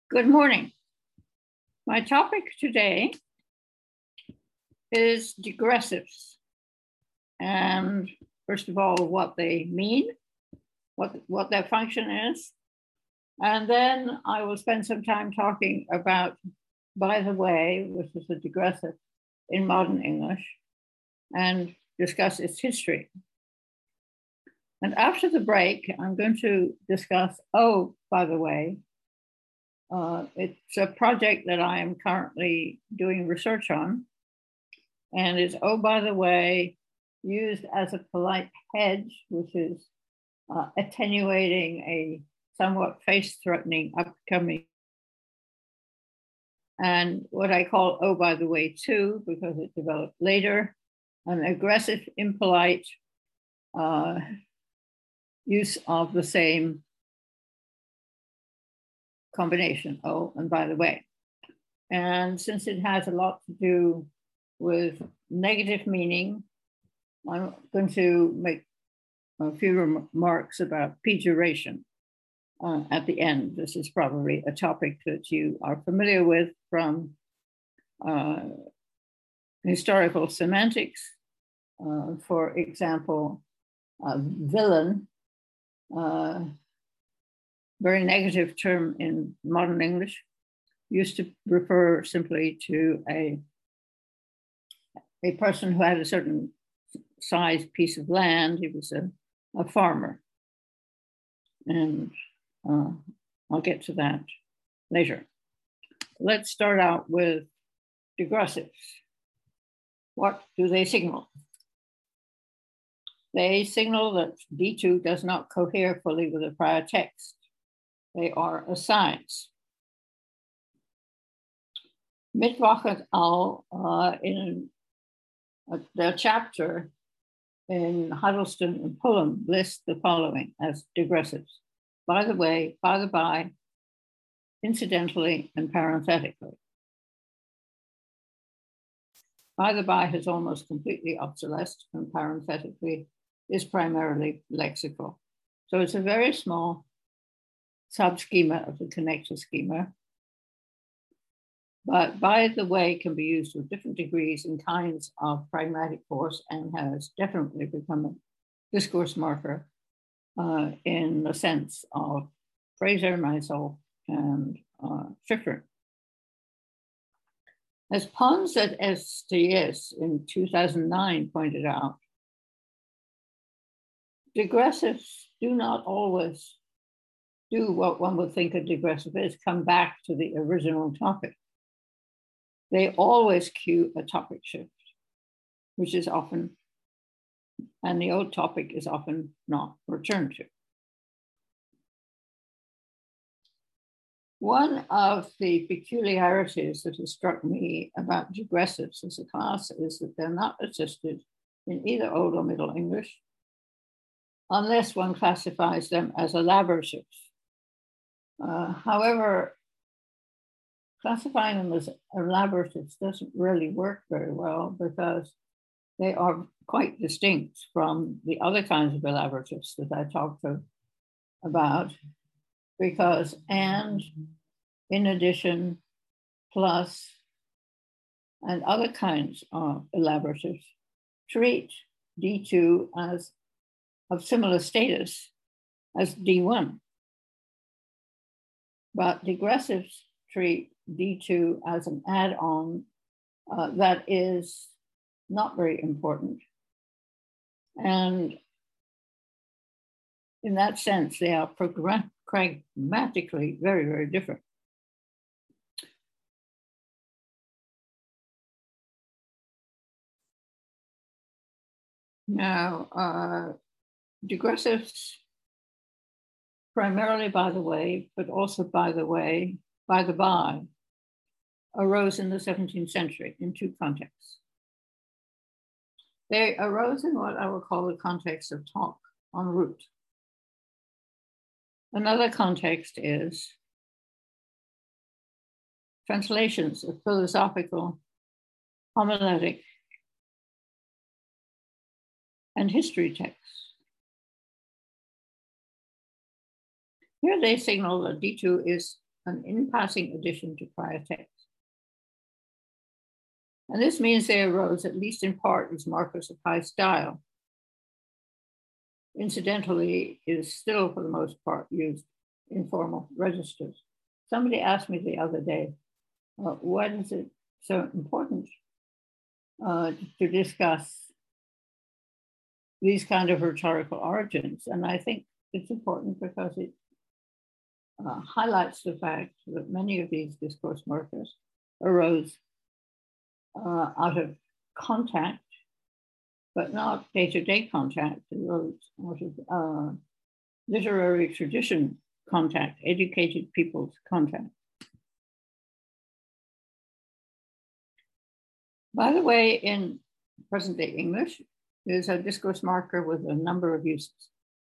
Good morning. My topic today is digressives. And first of all, what they mean, what their function is. And then I will spend some time talking about, by the way, which is a digressive in modern English, and discuss its history. And after the break, I'm going to discuss, oh, by the way, it's a project that I am currently doing research on, and is, oh, by the way, used as a polite hedge, which is attenuating a somewhat face-threatening upcoming, and what I call, oh, by the way, too, because it developed later, an aggressive, impolite use of the same combination, oh, and by the way. And since it has a lot to do with negative meaning, I'm going to make a few remarks about pejoration at the end. This is probably a topic that you are familiar with from historical semantics. For example, villain, very negative term in modern English, used to refer simply to a person who had a certain size piece of land. He was a farmer. And I'll get to that later. Let's start out with digressives. What do they signal? They signal that D2 does not cohere fully with the prior text. They are asides. Mittwoch et al. In their chapter in Huddleston and Pullum list the following as digressives: by the way, by the by, incidentally, and parenthetically. By the by has almost completely obsolesced, and parenthetically is primarily lexical. So it's a very small sub-schema of the connector schema. But by the way can be used with different degrees and kinds of pragmatic force, and has definitely become a discourse marker in the sense of Fraser, myself, and Schifrin. As Pons at STS in 2009 pointed out, digressives do not always do what one would think a digressive is, come back to the original topic. They always cue a topic shift, which is often, and the old topic is often not returned to. One of the peculiarities that has struck me about digressives as a class is that they're not assisted in either Old or Middle English, unless one classifies them as elaboratives. However, classifying them as elaboratives doesn't really work very well, because they are quite distinct from the other kinds of elaboratives that I talked about, because and, in addition, plus, and other kinds of elaboratives treat D2 as of similar status as D1. But digressives treat D2 as an add-on that is not very important. And in that sense, they are pragmatically very, very different. Now, digressives, primarily by the way, but also by the way, by the by, arose in the 17th century in two contexts. They arose in what I will call the context of talk en route. Another context is translations of philosophical, homiletic, and history texts. Here they signal that D2 is an in-passing addition to prior text. And this means they arose, at least in part, as markers of high style. Incidentally, is still, for the most part, used in formal registers. Somebody asked me the other day, why is it so important to discuss these kind of rhetorical origins? And I think it's important because it highlights the fact that many of these discourse markers arose out of contact, but not day-to-day contact. It arose out of literary tradition contact, educated people's contact. By the way, in present-day English, there's a discourse marker with a number of uses.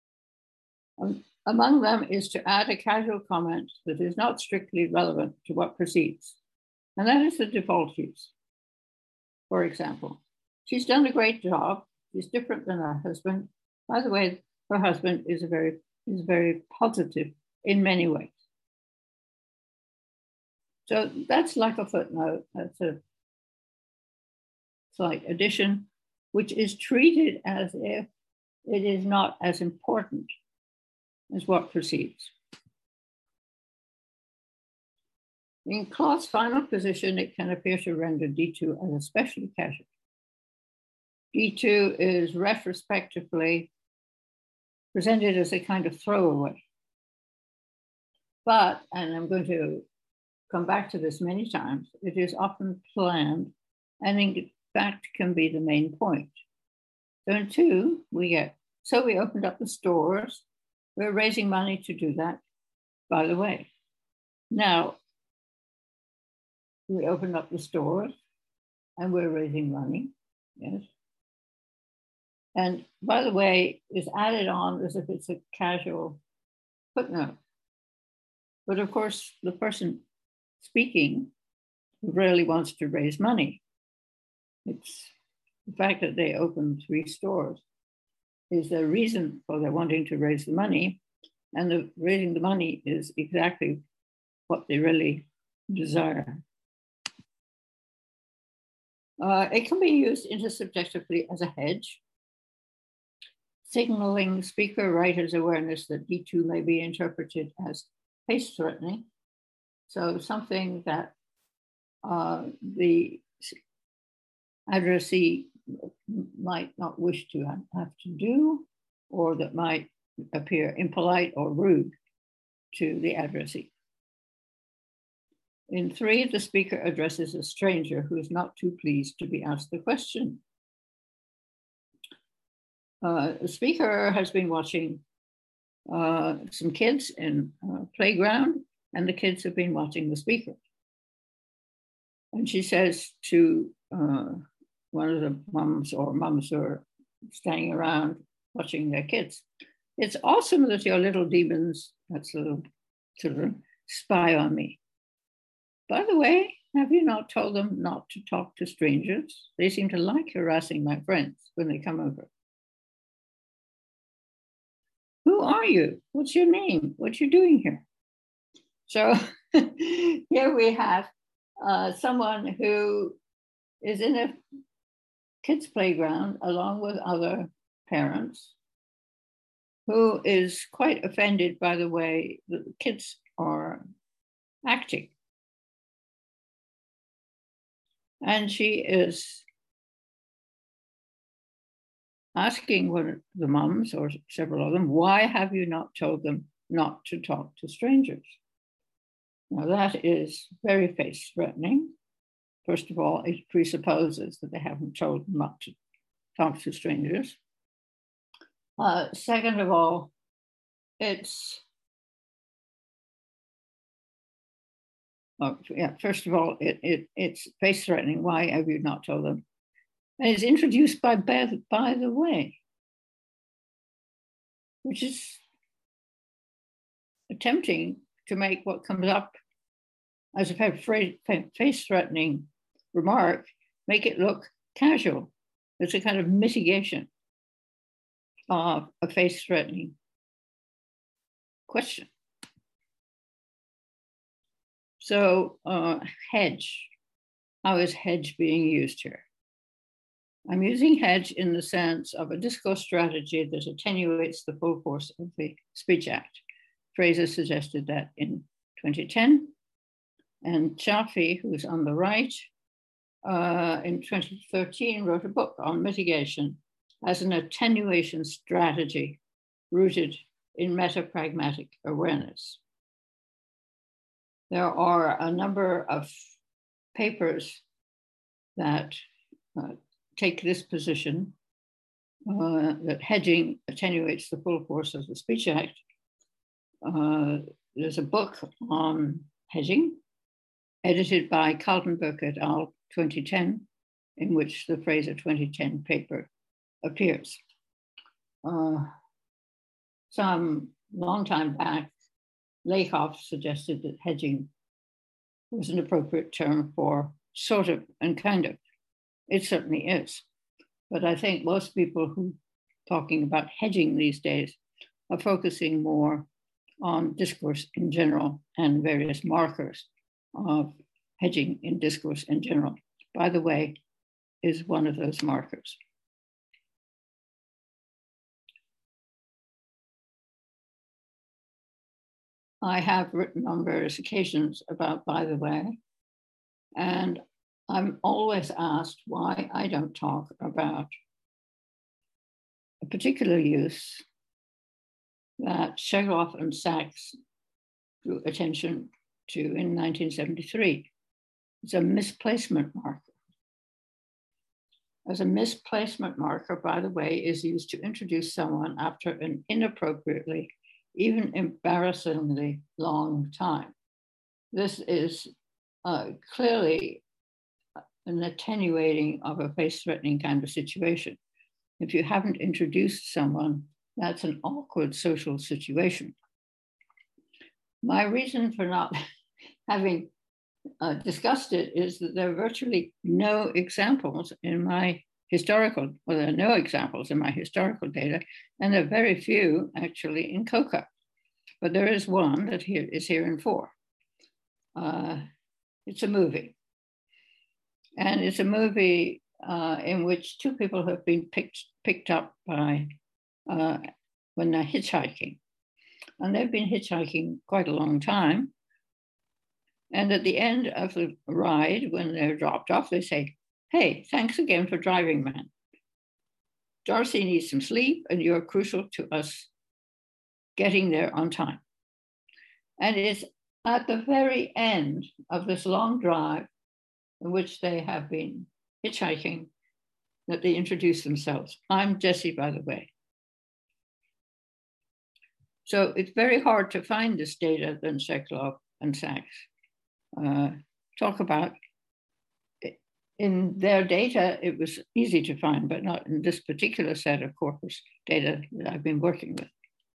Among them is to add a casual comment that is not strictly relevant to what precedes, and that is the default use. For example, she's done a great job. She's different than her husband. By the way, her husband is very positive in many ways. So that's like a footnote. That's a slight addition, which is treated as if it is not as important as what precedes. In Claude's final position, it can appear to render D2 as especially casual. D2 is retrospectively presented as a kind of throwaway. But, and I'm going to come back to this many times, it is often planned and in fact can be the main point. So in 2, we get, so we opened up the stores. We're raising money to do that, by the way. Now, we opened up the stores and we're raising money, yes. And by the way, it's added on as if it's a casual footnote. But of course, the person speaking really wants to raise money. It's the fact that they opened 3 stores is the reason for their wanting to raise the money. And raising the money is exactly what they really desire. It can be used intersubjectively as a hedge, signaling speaker writer's awareness that D2 may be interpreted as face threatening. So something that the addressee might not wish to have to do, or that might appear impolite or rude to the addressee. In 3, the speaker addresses a stranger who is not too pleased to be asked the question. The speaker has been watching some kids in a playground, and the kids have been watching the speaker. And she says to one of the moms who are standing around watching their kids, "It's awesome that your little demons, that's little children, spy on me. By the way, have you not told them not to talk to strangers? They seem to like harassing my friends when they come over. Who are you? What's your name? What you doing here?" So here we have someone who is in a kids' playground along with other parents, who is quite offended by the way the kids are acting. And she is asking one of the moms, or several of them, why have you not told them not to talk to strangers? Now that is very face-threatening. First of all, it presupposes that they haven't told them not to talk to strangers. Second of all, it's, first of all, it's face-threatening. Why have you not told them? And it's introduced by the way, which is attempting to make what comes up as a face-threatening remark, make it look casual. It's a kind of mitigation of a face-threatening question. So hedge, how is hedge being used here? I'm using hedge in the sense of a discourse strategy that attenuates the full force of the Speech Act. Fraser suggested that in 2010, and Chaffee, who's on the right, in 2013 wrote a book on mitigation as an attenuation strategy rooted in metapragmatic awareness. There are a number of papers that take this position, that hedging attenuates the full force of the Speech Act. There's a book on hedging, edited by Kaltenberg et al. 2010, in which the Fraser 2010 paper appears. Some long time back, Lakoff suggested that hedging was an appropriate term for sort of and kind of. It certainly is. But I think most people who are talking about hedging these days are focusing more on discourse in general and various markers of hedging in discourse in general. By the way, is one of those markers. I have written on various occasions about by the way, and I'm always asked why I don't talk about a particular use that Shekloff and Sachs drew attention to in 1973. It's a misplacement marker. As a misplacement marker, by the way, is used to introduce someone after an inappropriately, even embarrassingly long time. This is clearly an attenuating of a face-threatening kind of situation. If you haven't introduced someone, that's an awkward social situation. My reason for not having discussed it is that there are virtually no examples in my historical, well, there are no examples in my historical data, and there are very few actually in COCA. But there is one that is here in 4. It's a movie. And it's a movie in which 2 people have been picked up by when they're hitchhiking. And they've been hitchhiking quite a long time. And at the end of the ride, when they're dropped off, they say, "Hey, thanks again for driving, man. Darcy needs some sleep, and you're crucial to us getting there on time." And it's at the very end of this long drive in which they have been hitchhiking that they introduce themselves. "I'm Jesse, by the way." So it's very hard to find this data than Shekloff and Sachs talk about. In their data, it was easy to find, but not in this particular set of corpus data that I've been working with.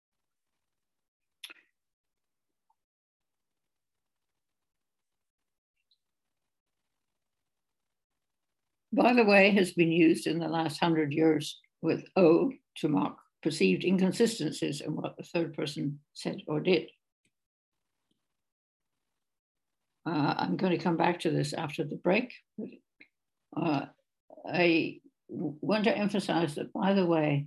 By the way, has been used in the last 100 years with O to mark perceived inconsistencies in what the third person said or did. I'm going to come back to this after the break. I want to emphasize that, by the way,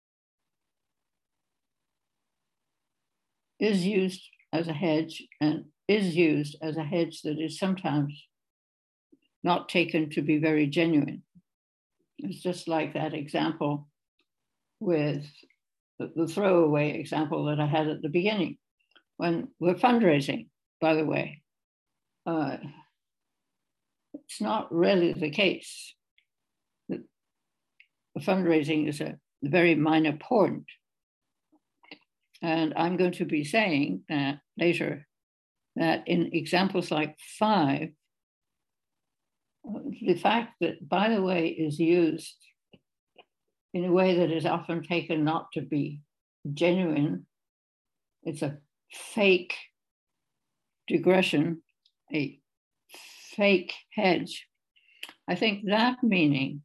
is used as a hedge and is used as a hedge that is sometimes not taken to be very genuine. It's just like that example with the throwaway example that I had at the beginning. When we're fundraising, by the way, it's not really the case that fundraising is a very minor point. And I'm going to be saying that later, that in examples like 5, the fact that, by the way, is used in a way that is often taken not to be genuine. It's a fake digression, a fake hedge. I think that meaning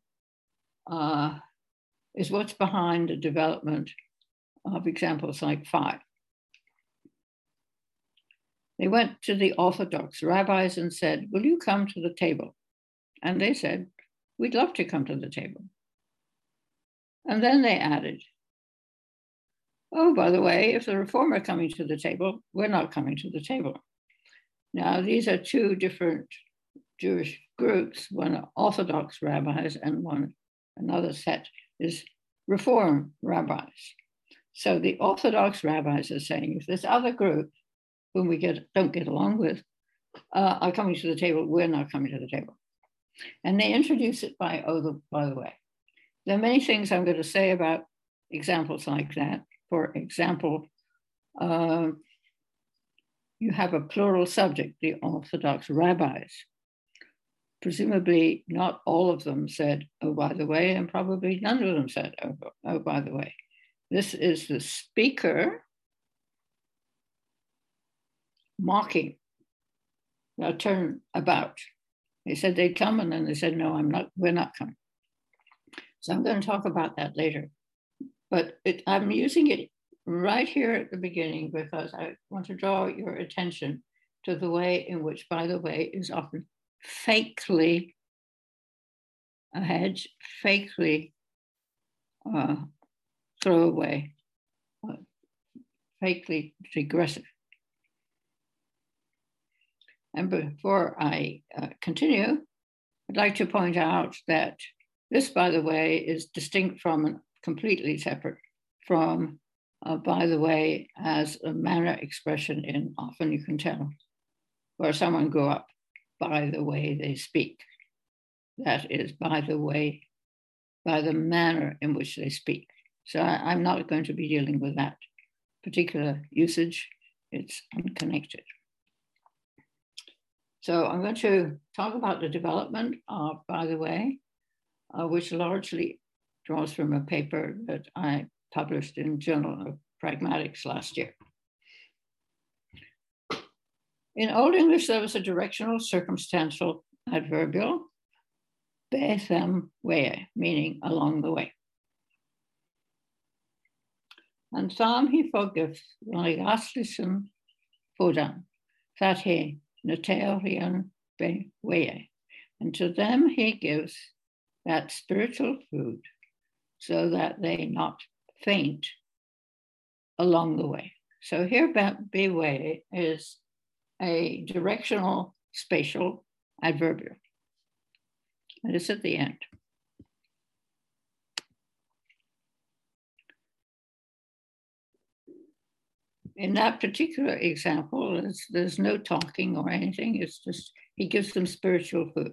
is what's behind the development of examples like 5. They went to the Orthodox rabbis and said, will you come to the table? And they said, we'd love to come to the table. And then they added, oh, by the way, if the Reform are coming to the table, we're not coming to the table. Now, these are two different Jewish groups, one are Orthodox rabbis and another set is Reform rabbis. So the Orthodox rabbis are saying, if this other group, whom we don't get along with, are coming to the table, we're not coming to the table. And they introduce it by the way. There are many things I'm going to say about examples like that. For example, you have a plural subject, the Orthodox rabbis. Presumably not all of them said, oh, by the way, and probably none of them said, oh, by the way. This is the speaker mocking, turn about. They said they'd come, and then they said, no, we're not coming. So I'm going to talk about that later. But I'm using it right here at the beginning because I want to draw your attention to the way in which, by the way, is often fakely a hedge, fakely throwaway, fakely digressive. And before I continue, I'd like to point out that this, by the way, is distinct from and completely separate from, by the way, as a manner expression in often you can tell where someone grew up by the way they speak. That is, by the way, by the manner in which they speak. So I'm not going to be dealing with that particular usage. It's unconnected. So I'm going to talk about the development of, by the way, which largely draws from a paper that I published in Journal of Pragmatics last year. In Old English, there was a directional circumstantial adverbial, bethem weye, meaning along the way. And Sam he forgif lagaslissen fodan, that he Natarian be weye. And to them he gives that spiritual food so that they not faint along the way. So here be way is a directional spatial adverbial. And it's at the end. In that particular example, there's no talking or anything. It's just, he gives them spiritual food.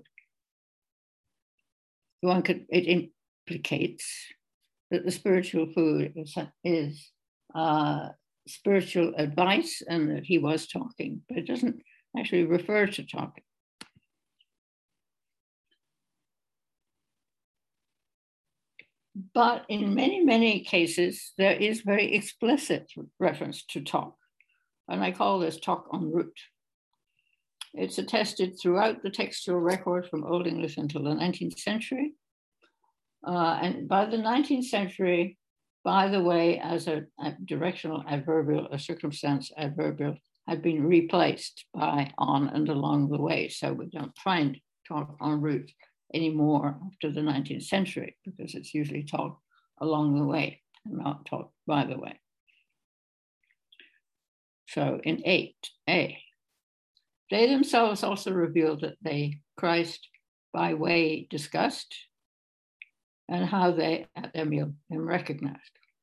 It implicates that the spiritual food is spiritual advice and that he was talking, but it doesn't actually refer to talking. But in many, many cases, there is very explicit reference to talk. And I call this talk en route. It's attested throughout the textual record from Old English until the 19th century. And by the 19th century, by the way, as a directional adverbial, a circumstance adverbial had been replaced by on and along the way. So we don't find talk en route anymore after the 19th century because it's usually talk along the way and not talk by the way. So in 8a, they themselves also revealed that Christ by way discussed and how they at their meal am recognized.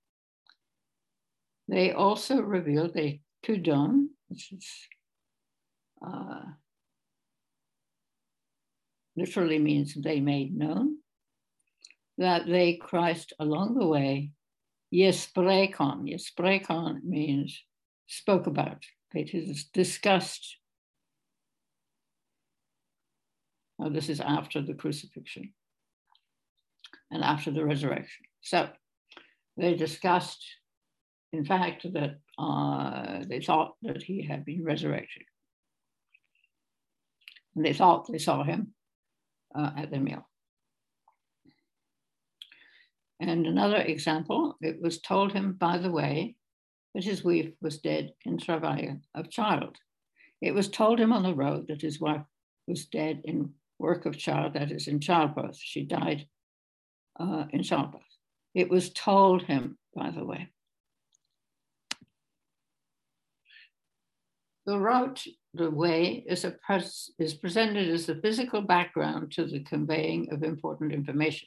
They also revealed they tudon, which is literally means they made known, that they Christ along the way, yesprekon. Yesprekon means spoke about. It is discussed. Now, this is after the crucifixion and after the resurrection. So they discussed, in fact, that they thought that he had been resurrected. And they thought they saw him at the meal. And another example, it was told him, by the way, that his wife was dead in travail of child. It was told him on the road that his wife was dead in work of child, that is, in childbirth. She died in childbirth. It was told him, by the way. The route, the way, is presented as the physical background to the conveying of important information.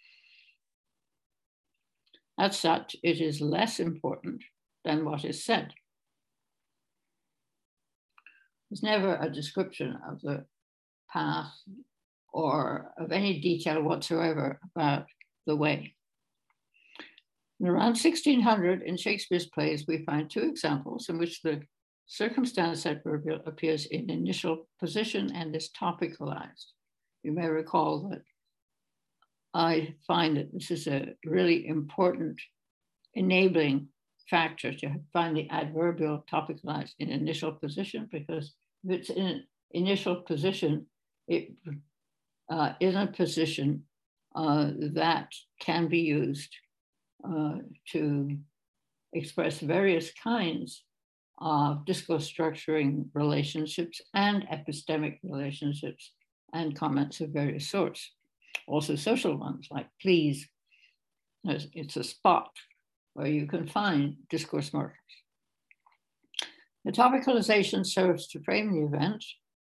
As such, it is less important than what is said. There's never a description of the path or of any detail whatsoever about the way. And around 1600, in Shakespeare's plays, we find two examples in which the circumstance adverbial appears in initial position and is topicalized. You may recall that I find that this is a really important enabling factor to find the adverbial topicalized in initial position, because if it's in initial position, it is a position that can be used to express various kinds of discourse structuring relationships and epistemic relationships and comments of various sorts. Also social ones like please. It's a spot where you can find discourse markers. The topicalization serves to frame the event.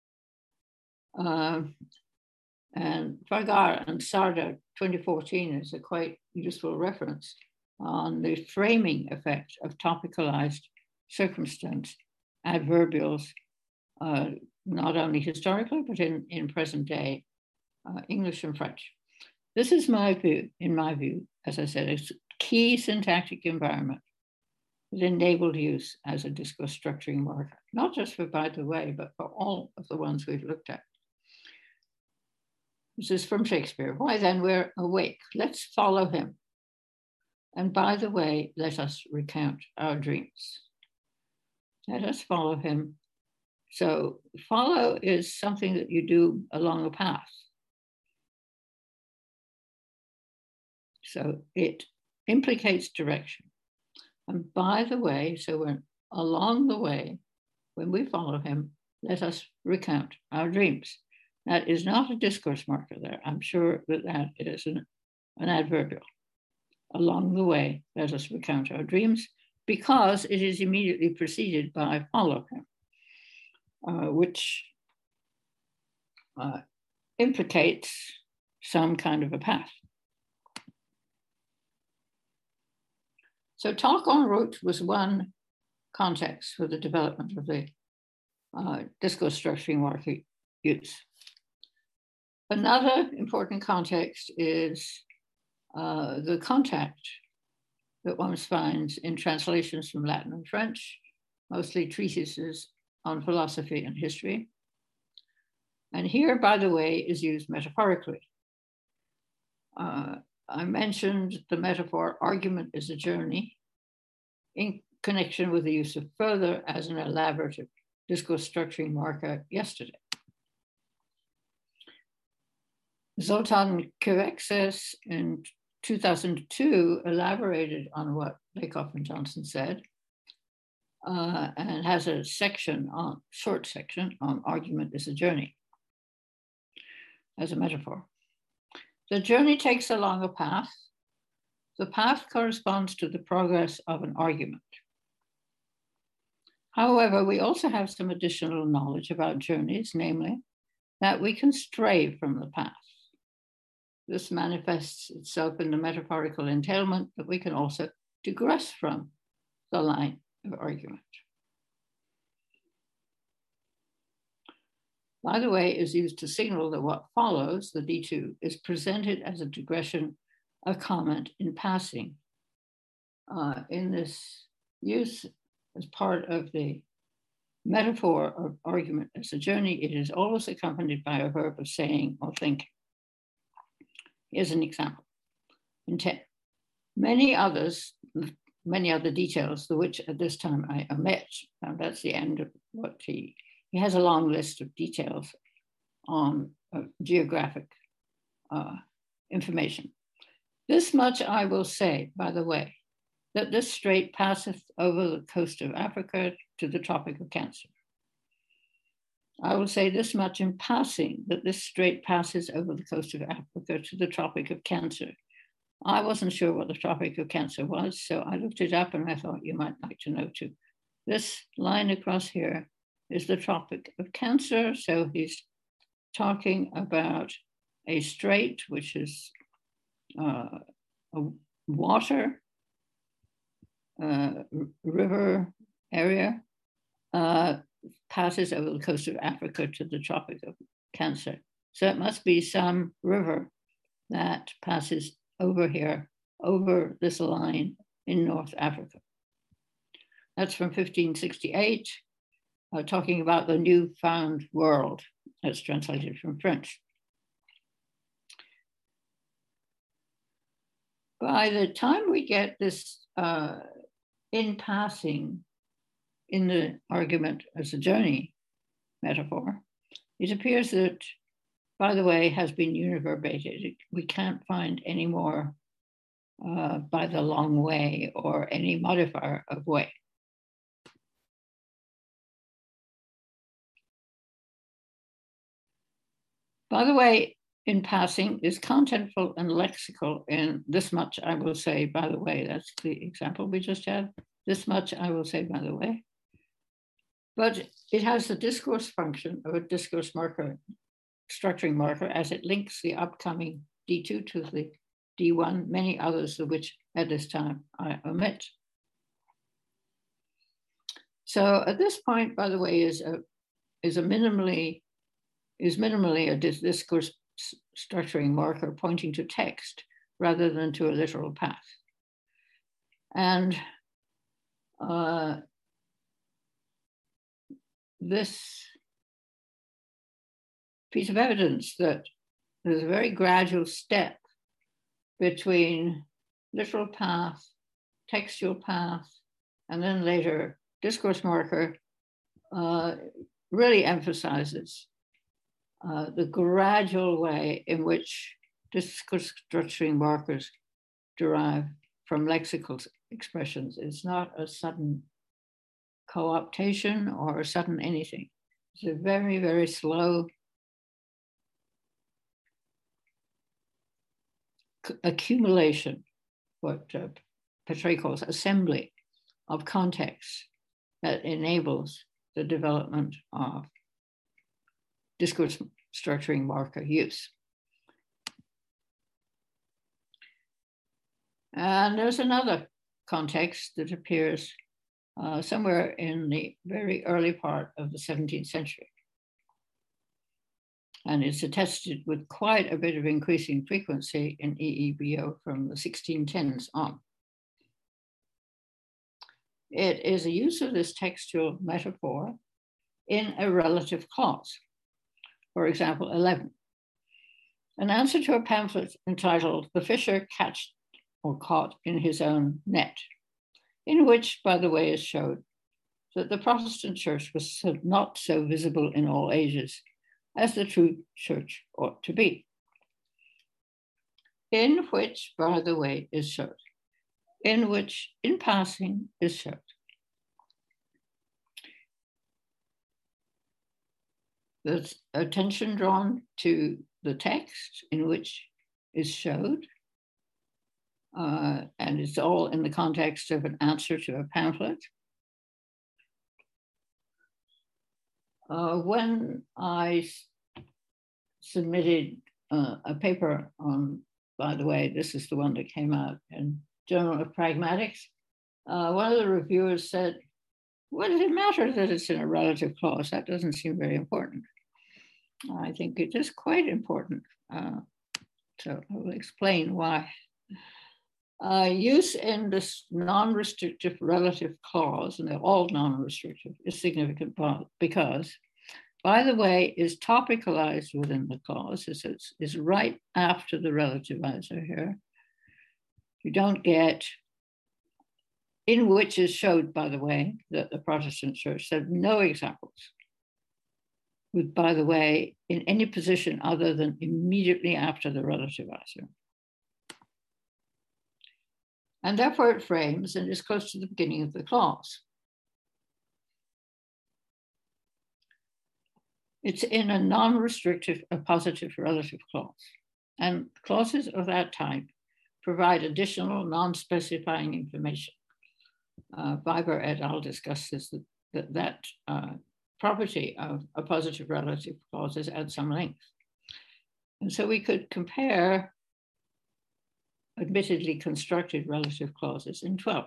And Fargar and Sarda 2014 is a quite useful reference on the framing effect of topicalized circumstance adverbials, not only historically, but in present day English and French. This is my view, in my view, as I said, a key syntactic environment that enabled use as a discourse structuring marker, not just for by the way, but for all of the ones we've looked at. This is from Shakespeare. Why then we're awake, let's follow him. And by the way, let us recount our dreams. Let us follow him. So follow is something that you do along a path. So it implicates direction. And by the way, so we're along the way, when we follow him, let us recount our dreams. That is not a discourse marker there. I'm sure that that is an adverbial. Along the way, let us recount our dreams, because it is immediately preceded by follow him, which implicates some kind of a path. So talk en route was one context for the development of the discourse structuring marker use. Another important context is the contact that one finds in translations from Latin and French, mostly treatises on philosophy and history. And here, by the way, is used metaphorically. I mentioned the metaphor argument is a journey in connection with the use of further as an elaborative discourse structuring marker yesterday. Zoltan Kevexes in 2002 elaborated on what Lakoff and Johnson said and has a section on, short section on argument is a journey as a metaphor. The journey takes along a path. The path corresponds to the progress of an argument. However, we also have some additional knowledge about journeys, namely that we can stray from the path. This manifests itself in the metaphorical entailment that we can also digress from the line of argument. By the way, is used to signal that what follows, the D2, is presented as a digression, a comment in passing. In this use as part of the metaphor of argument as a journey, it is always accompanied by a verb of saying or thinking. Here's an example. In 10, many other details, the which at this time I omit. And that's the end of what he has a long list of details on geographic information. This much I will say, by the way, that this strait passeth over the coast of Africa to the Tropic of Cancer. I will say this much in passing, that this strait passes over the coast of Africa to the Tropic of Cancer. I wasn't sure what the Tropic of Cancer was, so I looked it up and I thought you might like to know too. This line across here is the Tropic of Cancer. So he's talking about a strait, which is a water, river area, passes over the coast of Africa to the Tropic of Cancer. So it must be some river that passes over here, over this line in North Africa. That's from 1568, talking about the newfound world. That's translated from French. By the time we get this in passing in the argument as a journey metaphor, it appears that, by the way, has been univerbated. We can't find any more by the long way or any modifier of way. By the way, in passing is contentful and lexical, and this much I will say, by the way. That's the example we just had. This much I will say, by the way. But it has the discourse function of a discourse marker, structuring marker, as it links the upcoming D2 to the D1, many others of which at this time I omit. So at this point, by the way, is minimally a discourse structuring marker pointing to text rather than to a literal path. And this piece of evidence that there's a very gradual step between literal path, textual path, and then later discourse marker really emphasizes the gradual way in which discourse structuring markers derive from lexical expressions. It's not a sudden co-optation or a sudden anything. It's a very, very slow accumulation, what Petre calls assembly of contexts that enables the development of discourse structuring marker use. And there's another context that appears somewhere in the very early part of the 17th century. And it's attested with quite a bit of increasing frequency in EEBO from the 1610s on. It is a use of this textual metaphor in a relative clause. For example, 11. An answer to a pamphlet entitled "The Fisher Catched or Caught in His Own Net," in which, by the way, is showed that the Protestant church was not so visible in all ages as the true church ought to be. In which, by the way, is showed. In which, in passing, is showed. There's attention drawn to the text in which is showed, and it's all in the context of an answer to a pamphlet. When I submitted a paper on, by the way, this is the one that came out in Journal of Pragmatics, one of the reviewers said, "What does it matter that it's in a relative clause? That doesn't seem very important." I think it is quite important. So I will explain why. Use in this non-restrictive relative clause, and they're all non-restrictive, is significant because, by the way, is topicalized within the clause. Is right after the relativizer here. You don't get, in which is showed, by the way, that the Protestant church said no examples. With, by the way, in any position other than immediately after the relativizer. And therefore it frames and is close to the beginning of the clause. It's in a non-restrictive appositive relative clause. And clauses of that type provide additional non-specifying information. Weber et al. Discusses that property of appositive relative clauses at some length. And so we could compare admittedly constructed relative clauses in 12.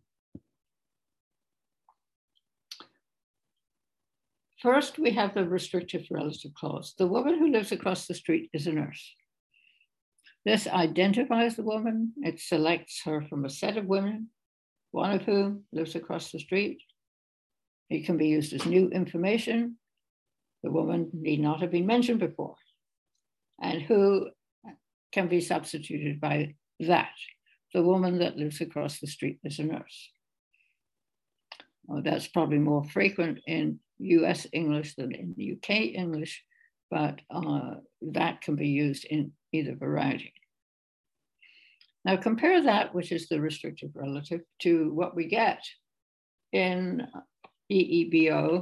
First, we have the restrictive relative clause. The woman who lives across the street is a nurse. This identifies the woman. It selects her from a set of women, one of whom lives across the street. It can be used as new information. The woman need not have been mentioned before. And who can be substituted by that? The woman that lives across the street is a nurse. Well, that's probably more frequent in US English than in UK English, but that can be used in either variety. Now compare that, which is the restrictive relative, to what we get in EEBO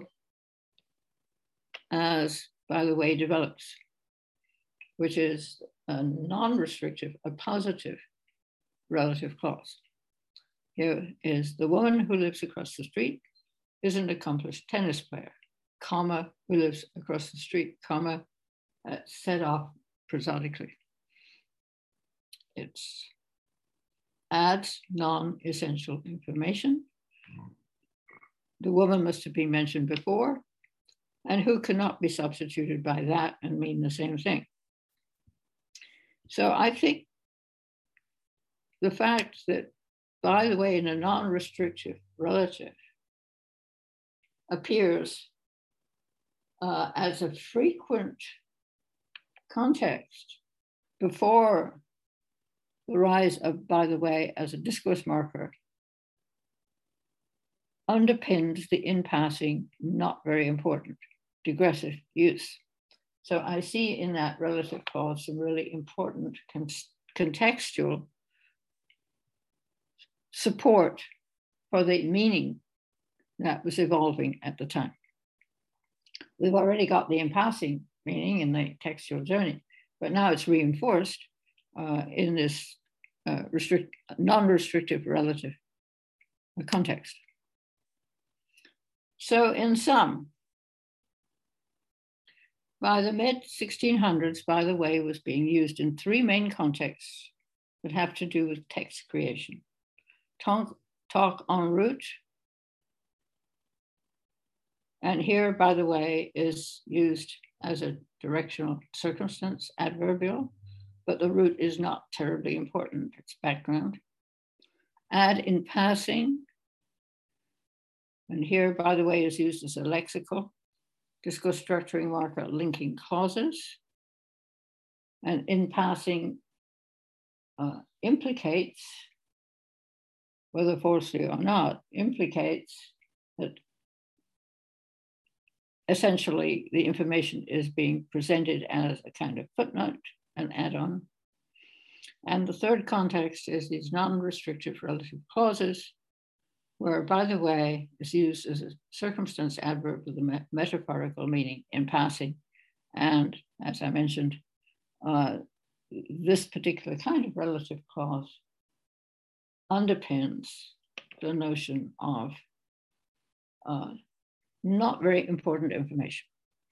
as, by the way, develops, which is a non-restrictive, a positive relative clause. Here is the woman who lives across the street is an accomplished tennis player, comma, who lives across the street, comma, set off prosodically. It adds non-essential information. The woman must have been mentioned before, and who cannot be substituted by that and mean the same thing. So I think the fact that, by the way, in a non-restrictive relative appears as a frequent context before the rise of, by the way, as a discourse marker, underpins the in passing, not very important, digressive use. So I see in that relative clause some really important contextual support for the meaning that was evolving at the time. We've already got the in passing meaning in the textual journey, but now it's reinforced in this non-restrictive relative context. So in sum, by the mid-1600s, by the way, was being used in three main contexts that have to do with text creation. Talk en route, and here, by the way, is used as a directional circumstance adverbial, but the root is not terribly important, it's background. Add in passing, and here, by the way, is used as a lexical discourse structuring marker linking clauses. And in passing implicates, whether falsely or not, implicates that essentially the information is being presented as a kind of footnote, an add-on. And the third context is these non-restrictive relative clauses, where, by the way, is used as a circumstance adverb with a metaphorical meaning in passing. And as I mentioned, this particular kind of relative clause underpins the notion of not very important information.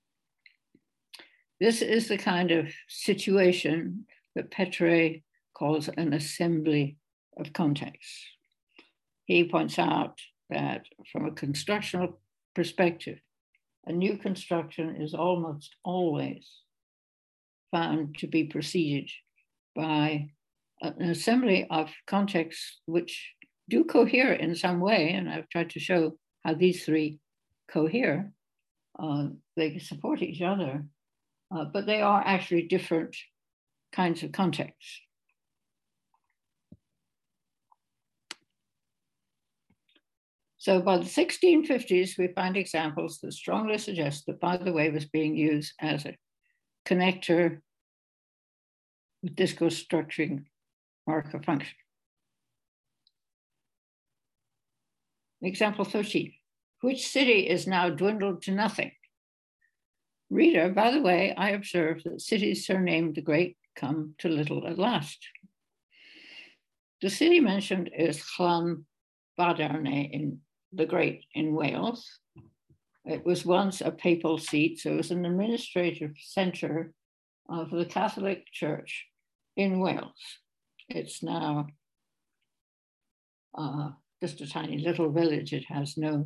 This is the kind of situation that Petre calls an assembly of contexts. He points out that from a constructional perspective, a new construction is almost always found to be preceded by an assembly of contexts which do cohere in some way, and I've tried to show how these three cohere. They support each other, but they are actually different kinds of contexts. So by the 1650s, we find examples that strongly suggest that, by the way, was being used as a connector with discourse structuring marker function. Example 13, which city is now dwindled to nothing? Reader, by the way, I observe that cities surnamed the great come to little at last. The city mentioned is Llanbadarnau in the Great in Wales. It was once a papal seat, so it was an administrative centre of the Catholic Church in Wales. It's now just a tiny little village. It has no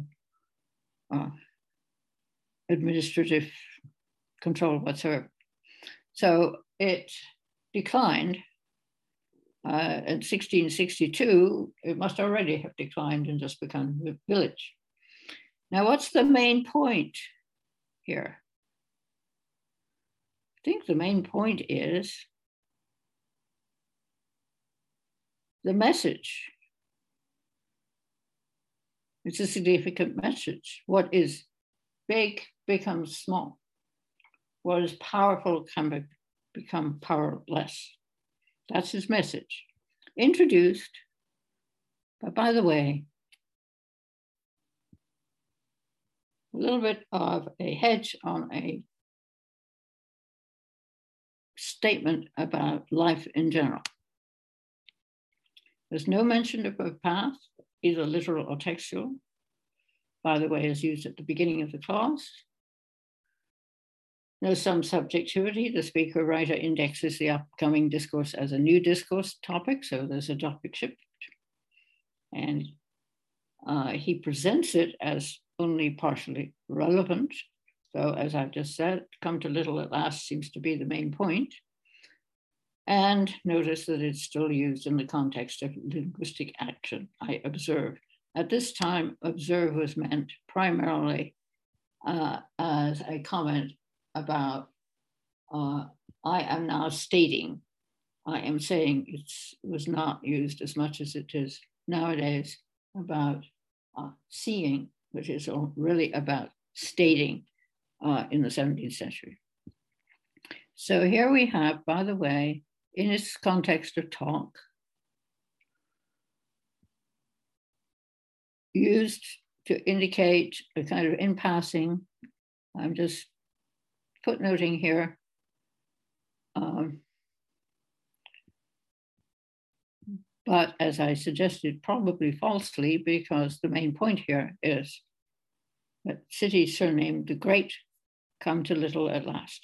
administrative control whatsoever. So it declined. In 1662, it must already have declined and just become a village. Now, what's the main point here? I think the main point is the message. It's a significant message. What is big becomes small. What is powerful can become powerless. That's his message. Introduced, but by the way, a little bit of a hedge on a statement about life in general. There's no mention of a path, either literal or textual. By the way, is used at the beginning of the clause. No some subjectivity. The speaker writer indexes the upcoming discourse as a new discourse topic, so there's a topic shift. And he presents it as only partially relevant. So as I've just said, come to little at last seems to be the main point. And notice that it's still used in the context of linguistic action. I observe. At this time, observe was meant primarily as a comment about I am now stating. I am saying it was not used as much as it is nowadays about seeing, which is really about stating in the 17th century. So here we have, by the way, in its context of talk, used to indicate a kind of in passing. I'm just footnoting here. But as I suggested, probably falsely, because the main point here is that cities surnamed the great come to little at last.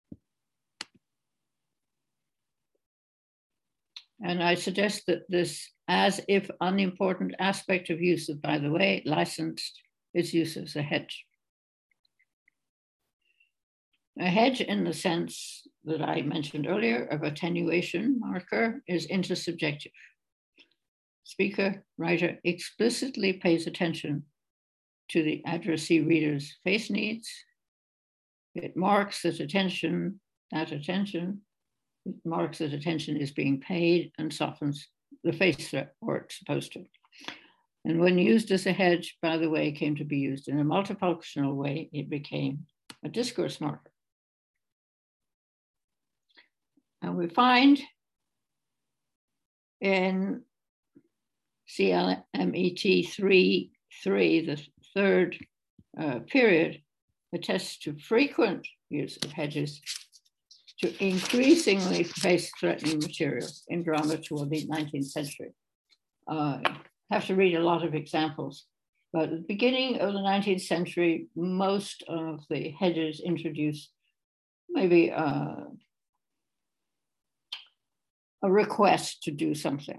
And I suggest that this as if unimportant aspect of use of, by the way, licensed its use as a hedge. A hedge in the sense that I mentioned earlier of attenuation marker is intersubjective. Speaker, writer explicitly pays attention to the addressee reader's face needs. It marks that attention is being paid and softens the face threat, or it's supposed to. And when used as a hedge, by the way, came to be used in a multifunctional way, it became a discourse marker. And we find in CLMET 3.3, the third period, attests to frequent use of hedges to increasingly face-threatening material in drama toward the 19th century. I have to read a lot of examples, but at the beginning of the 19th century, most of the hedges introduced maybe a request to do something.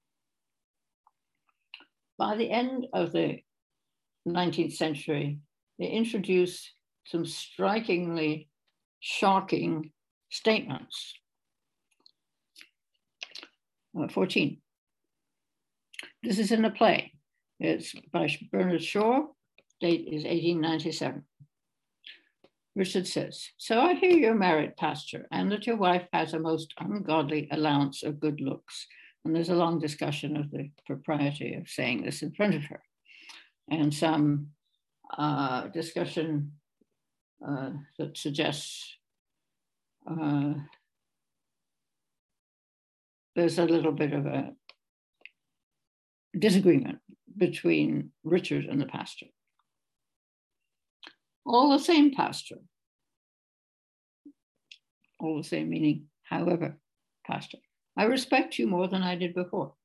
By the end of the 19th century, they introduced some strikingly shocking statements. 14. This is in a play. It's by Bernard Shaw. Date is 1897. Richard says, "So I hear you're married, pastor, and that your wife has a most ungodly allowance of good looks." And there's a long discussion of the propriety of saying this in front of her, and some discussion that suggests there's a little bit of a disagreement between Richard and the pastor. All the same, pastor, all the same meaning. However, pastor, I respect you more than I did before.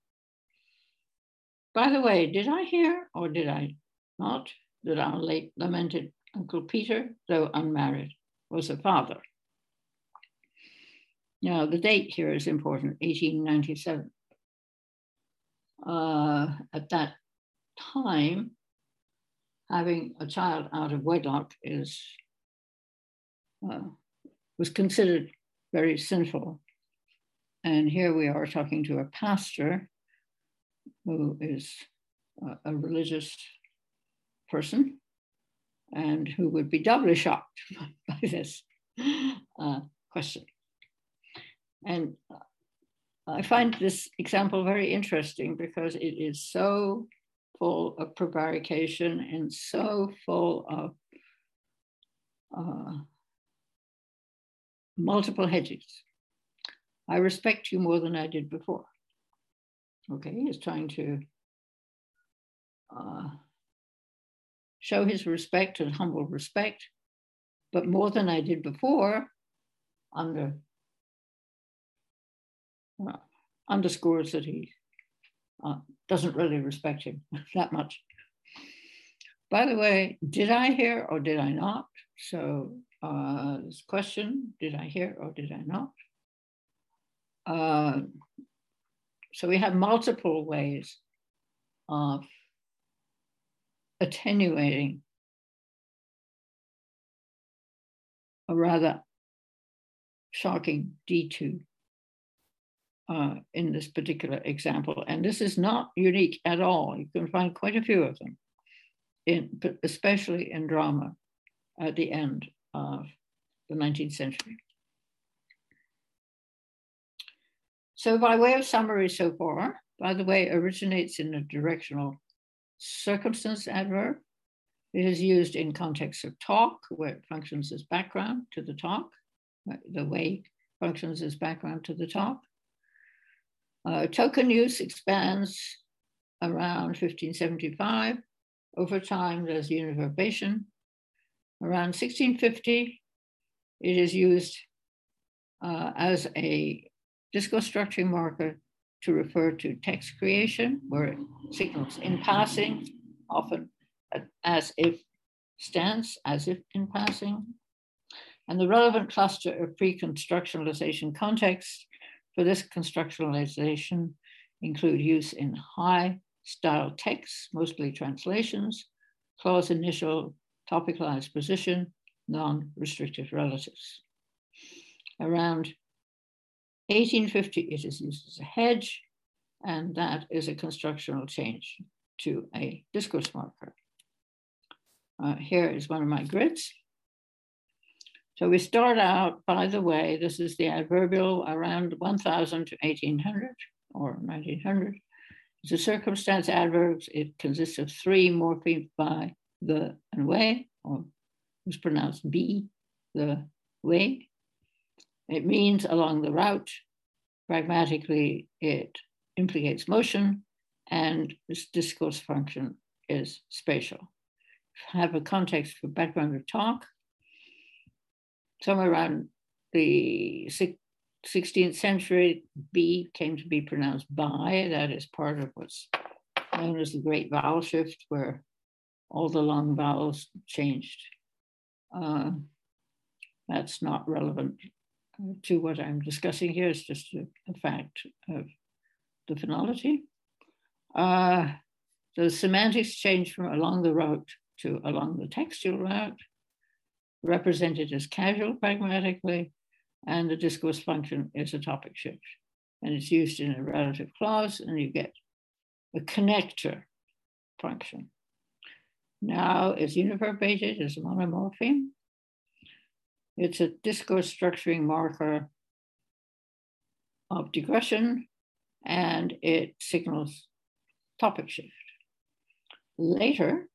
By the way, did I hear or did I not that our late lamented Uncle Peter, though unmarried, was a father? Now, the date here is important, 1897. At that time, having a child out of wedlock was considered very sinful. And here we are talking to a pastor who is a religious person and who would be doubly shocked by this question. And I find this example very interesting because it is so full of prevarication and so full of multiple hedges. I respect you more than I did before. Okay, he's trying to show his respect and humble respect, but more than I did before underscores that he doesn't really respect him that much. By the way, did I hear or did I not? So this question, did I hear or did I not? So we have multiple ways of attenuating a rather shocking D2 in this particular example. And this is not unique at all. You can find quite a few of them, especially in drama at the end of the 19th century. So by way of summary so far, by the way, originates in a directional circumstance adverb. It is used in context of talk, where it functions as background to the talk. The way functions as background to the talk. Token use expands around 1575. Over time, there's univerbation. Around 1650, it is used as a discourse structuring marker to refer to text creation, where it signals in passing, often as if stance, as if in passing. And the relevant cluster of pre-constructionalization contexts for this constructionalization include use in high style texts, mostly translations, clause initial, topicalized position, non-restrictive relatives. Around 1850, it is used as a hedge, and that is a constructional change to a discourse marker. Here is one of my grids. So we start out, by the way, this is the adverbial around 1000 to 1800 or 1900. It's a circumstance adverb. It consists of three morphemes by, the, and way, or was pronounced be, the way. It means along the route. Pragmatically, it implicates motion, and this discourse function is spatial. Have a context for background of talk. Somewhere around the 16th century, be came to be pronounced by. That is part of what's known as the Great Vowel Shift, where all the long vowels changed. That's not relevant to what I'm discussing here. It's just a fact of the phonology. The semantics change from along the route to along the textual route, represented as casual pragmatically, and the discourse function is a topic shift. And it's used in a relative clause, and you get a connector function. Now it's univerbated as a monomorpheme. It's a discourse structuring marker of digression, and it signals topic shift. Later,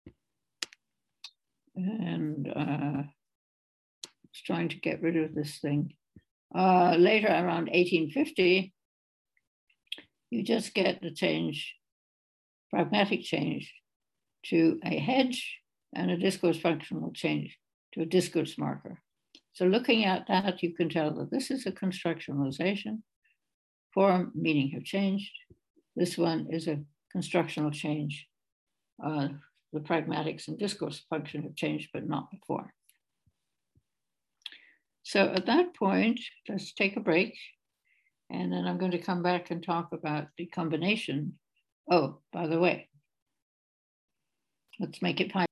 and I was trying to get rid of this thing. Later, around 1850, you just get the change, pragmatic change, to a hedge, and a discourse functional change to a discourse marker. So looking at that, you can tell that this is a constructionalization. Form, meaning have changed. This one is a constructional change. The pragmatics and discourse function have changed, but not the form. So at that point, let's take a break. And then I'm going to come back and talk about the combination. Oh, by the way, let's make it 5.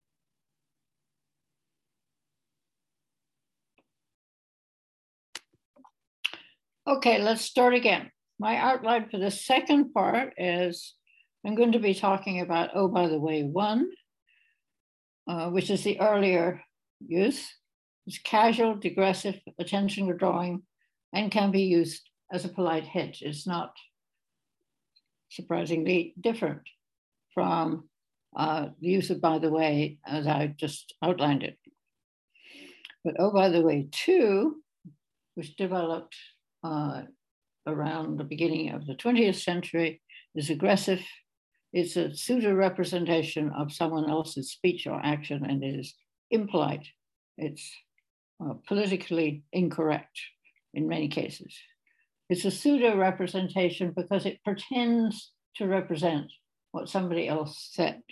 Okay, let's start again. My outline for the second part is I'm going to be talking about, oh, by the way, 1, which is the earlier use. It's casual, digressive, attention withdrawing, and can be used as a polite hint. It's not surprisingly different from the use of by the way, as I just outlined it. But oh, by the way, 2, which developed around the beginning of the 20th century, is aggressive. It's a pseudo-representation of someone else's speech or action, and it is impolite. It's politically incorrect in many cases. It's a pseudo-representation because it pretends to represent what somebody else said.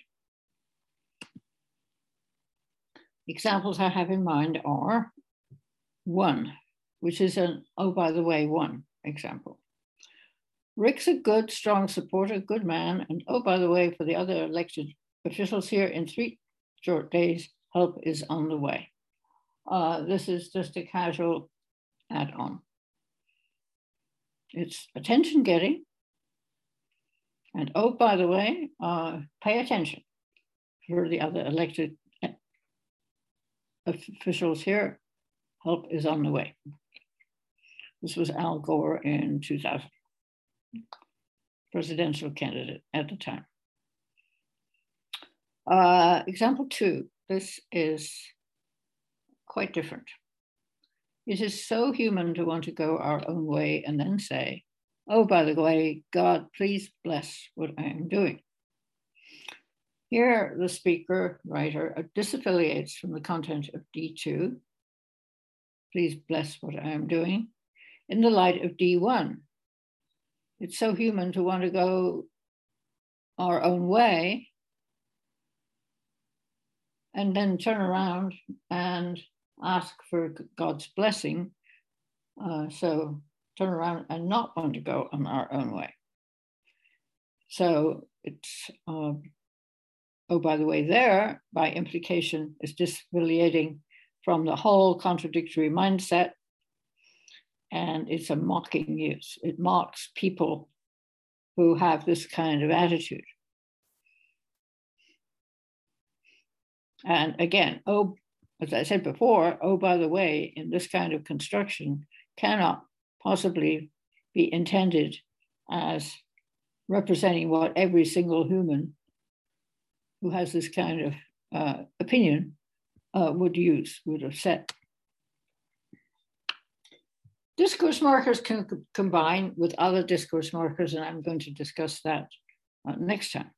Examples I have in mind are 1, which is an oh, by the way, 1 example. Rick's a good, strong supporter, good man, and oh, by the way, for the other elected officials here, in 3 short days, help is on the way. This is just a casual add-on. It's attention getting. And oh, by the way, pay attention for the other elected officials here, help is on the way. This was Al Gore in 2000, presidential candidate at the time. Example 2, this is quite different. It is so human to want to go our own way and then say, oh, by the way, God, please bless what I am doing. Here, the speaker, writer, disaffiliates from the content of D2, please bless what I am doing, in the light of D1. It's so human to want to go our own way and then turn around and ask for God's blessing. So turn around and not want to go on our own way. So it's, oh, by the way, there, by implication, is disaffiliating from the whole contradictory mindset. And it's a mocking use. It mocks people who have this kind of attitude. And again, oh, as I said before, oh, by the way, in this kind of construction cannot possibly be intended as representing what every single human who has this kind of opinion would have said. Discourse markers can combine with other discourse markers, and I'm going to discuss that next time.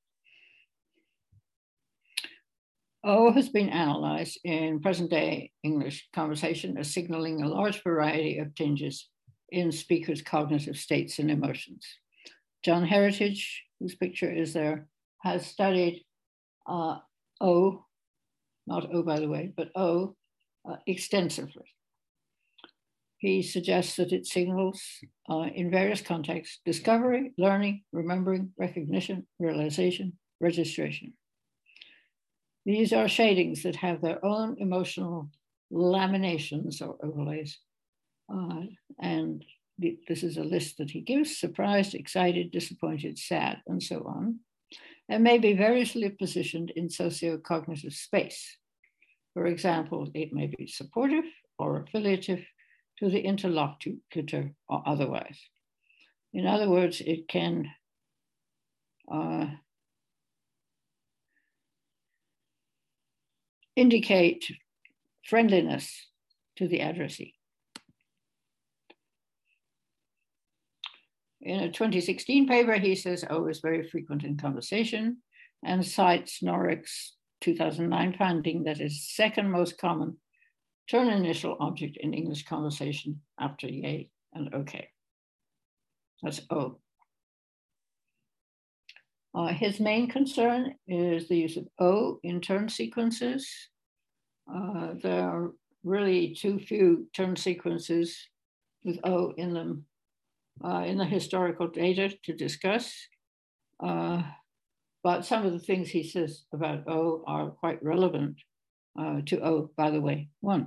O has been analyzed in present-day English conversation as signaling a large variety of changes in speakers' cognitive states and emotions. John Heritage, whose picture is there, has studied O, not O by the way, but O extensively. He suggests that it signals in various contexts, discovery, learning, remembering, recognition, realization, registration. These are shadings that have their own emotional laminations or overlays. And this is a list that he gives: surprised, excited, disappointed, sad, and so on, and may be variously positioned in socio-cognitive space. For example, it may be supportive or affiliative to the interlocutor or otherwise. In other words, it can indicate friendliness to the addressee. In a 2016 paper, he says O is very frequent in conversation and cites Norwick's 2009 finding that is second most common turn initial object in English conversation after yay and okay. That's O. His main concern is the use of O in turn sequences. There are really too few turn sequences with O in them in the historical data to discuss. But some of the things he says about O are quite relevant to O, by the way, 1.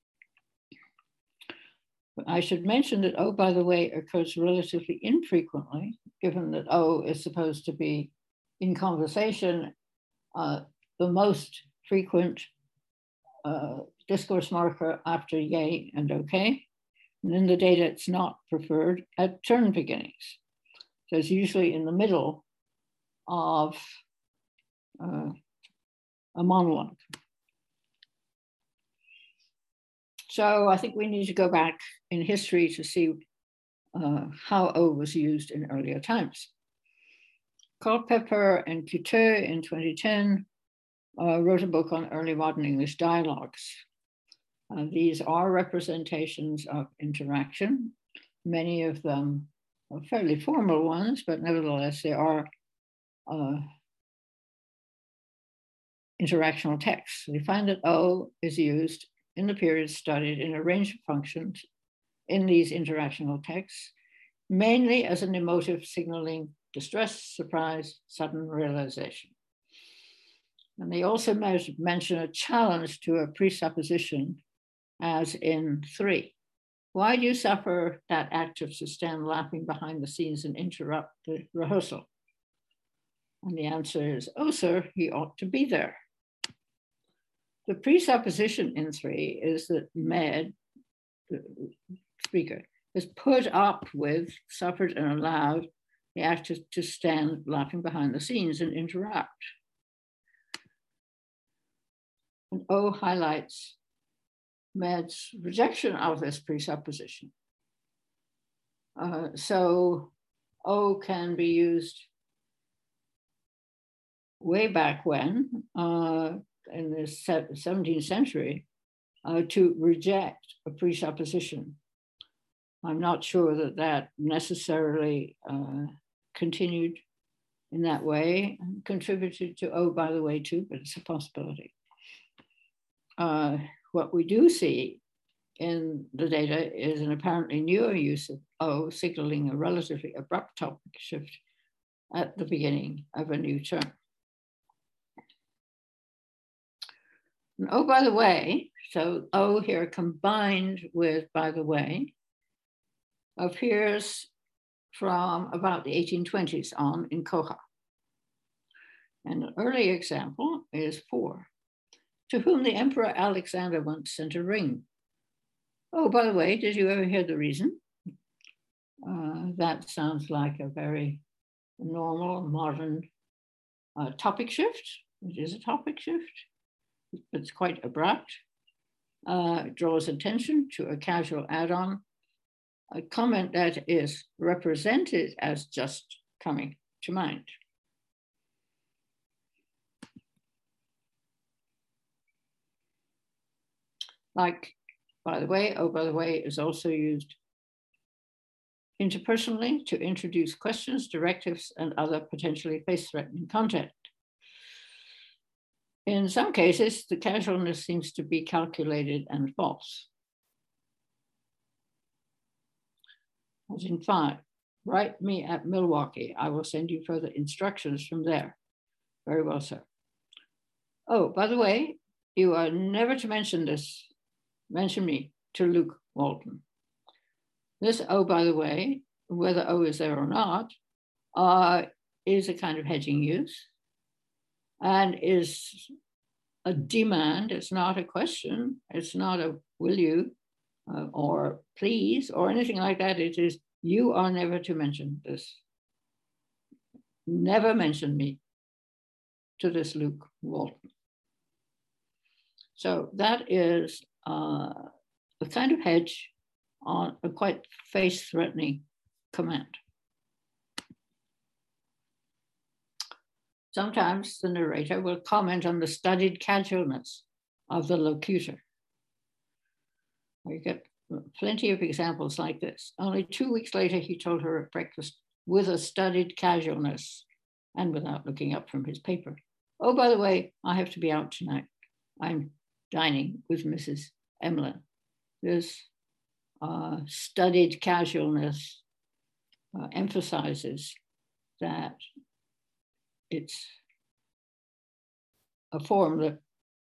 I should mention that O, by the way, occurs relatively infrequently, given that O is supposed to be in conversation the most frequent discourse marker after yay and okay. And in the data, it's not preferred at turn beginnings. So it's usually in the middle of a monologue. So I think we need to go back in history to see how O was used in earlier times. Culpeper and Couture in 2010 wrote a book on early modern English dialogues. These are representations of interaction. Many of them are fairly formal ones, but nevertheless, they are interactional texts. We find that O is used in the period studied in a range of functions in these interactional texts, mainly as an emotive signaling distress, surprise, sudden realization. And they also mention a challenge to a presupposition, as in 3. Why do you suffer that actor to stand laughing behind the scenes and interrupt the rehearsal? And the answer is, oh, sir, he ought to be there. The presupposition in 3 is that Med, the speaker, has put up with, suffered and allowed the actor to stand laughing behind the scenes and interrupt. And O highlights Med's rejection of this presupposition. So O can be used way back when, in the 17th century, to reject a presupposition. I'm not sure that that necessarily continued in that way, and contributed to O, by the way, too, but it's a possibility. What we do see in the data is an apparently newer use of O, signaling a relatively abrupt topic shift at the beginning of a new term. And oh, by the way, so O here combined with by the way appears from about the 1820s on in Koha. And an early example is 4, to whom the Emperor Alexander once sent a ring. Oh, by the way, did you ever hear the reason? That sounds like a very normal, modern topic shift. It is a topic shift. It's quite abrupt. It draws attention to a casual add-on, a comment that is represented as just coming to mind. Like, by the way, oh, by the way, is also used interpersonally to introduce questions, directives, and other potentially face-threatening content. In some cases, the casualness seems to be calculated and false. As in 5, write me at Milwaukee. I will send you further instructions from there. Very well, sir. Oh, by the way, you are never to mention me to Luke Walton. This, oh, by the way, whether O is there or not, is a kind of hedging use and is a demand. It's not a question. It's not a will you or please or anything like that. It is, you are never to mention this. Never mention me to this Luke Walton. So that is a kind of hedge on a quite face-threatening command. Sometimes the narrator will comment on the studied casualness of the locutor. We get plenty of examples like this. Only 2 weeks later, he told her at breakfast with a studied casualness and without looking up from his paper, "Oh, by the way, I have to be out tonight. I'm dining with Mrs. Emlyn." This studied casualness emphasizes that it's a form that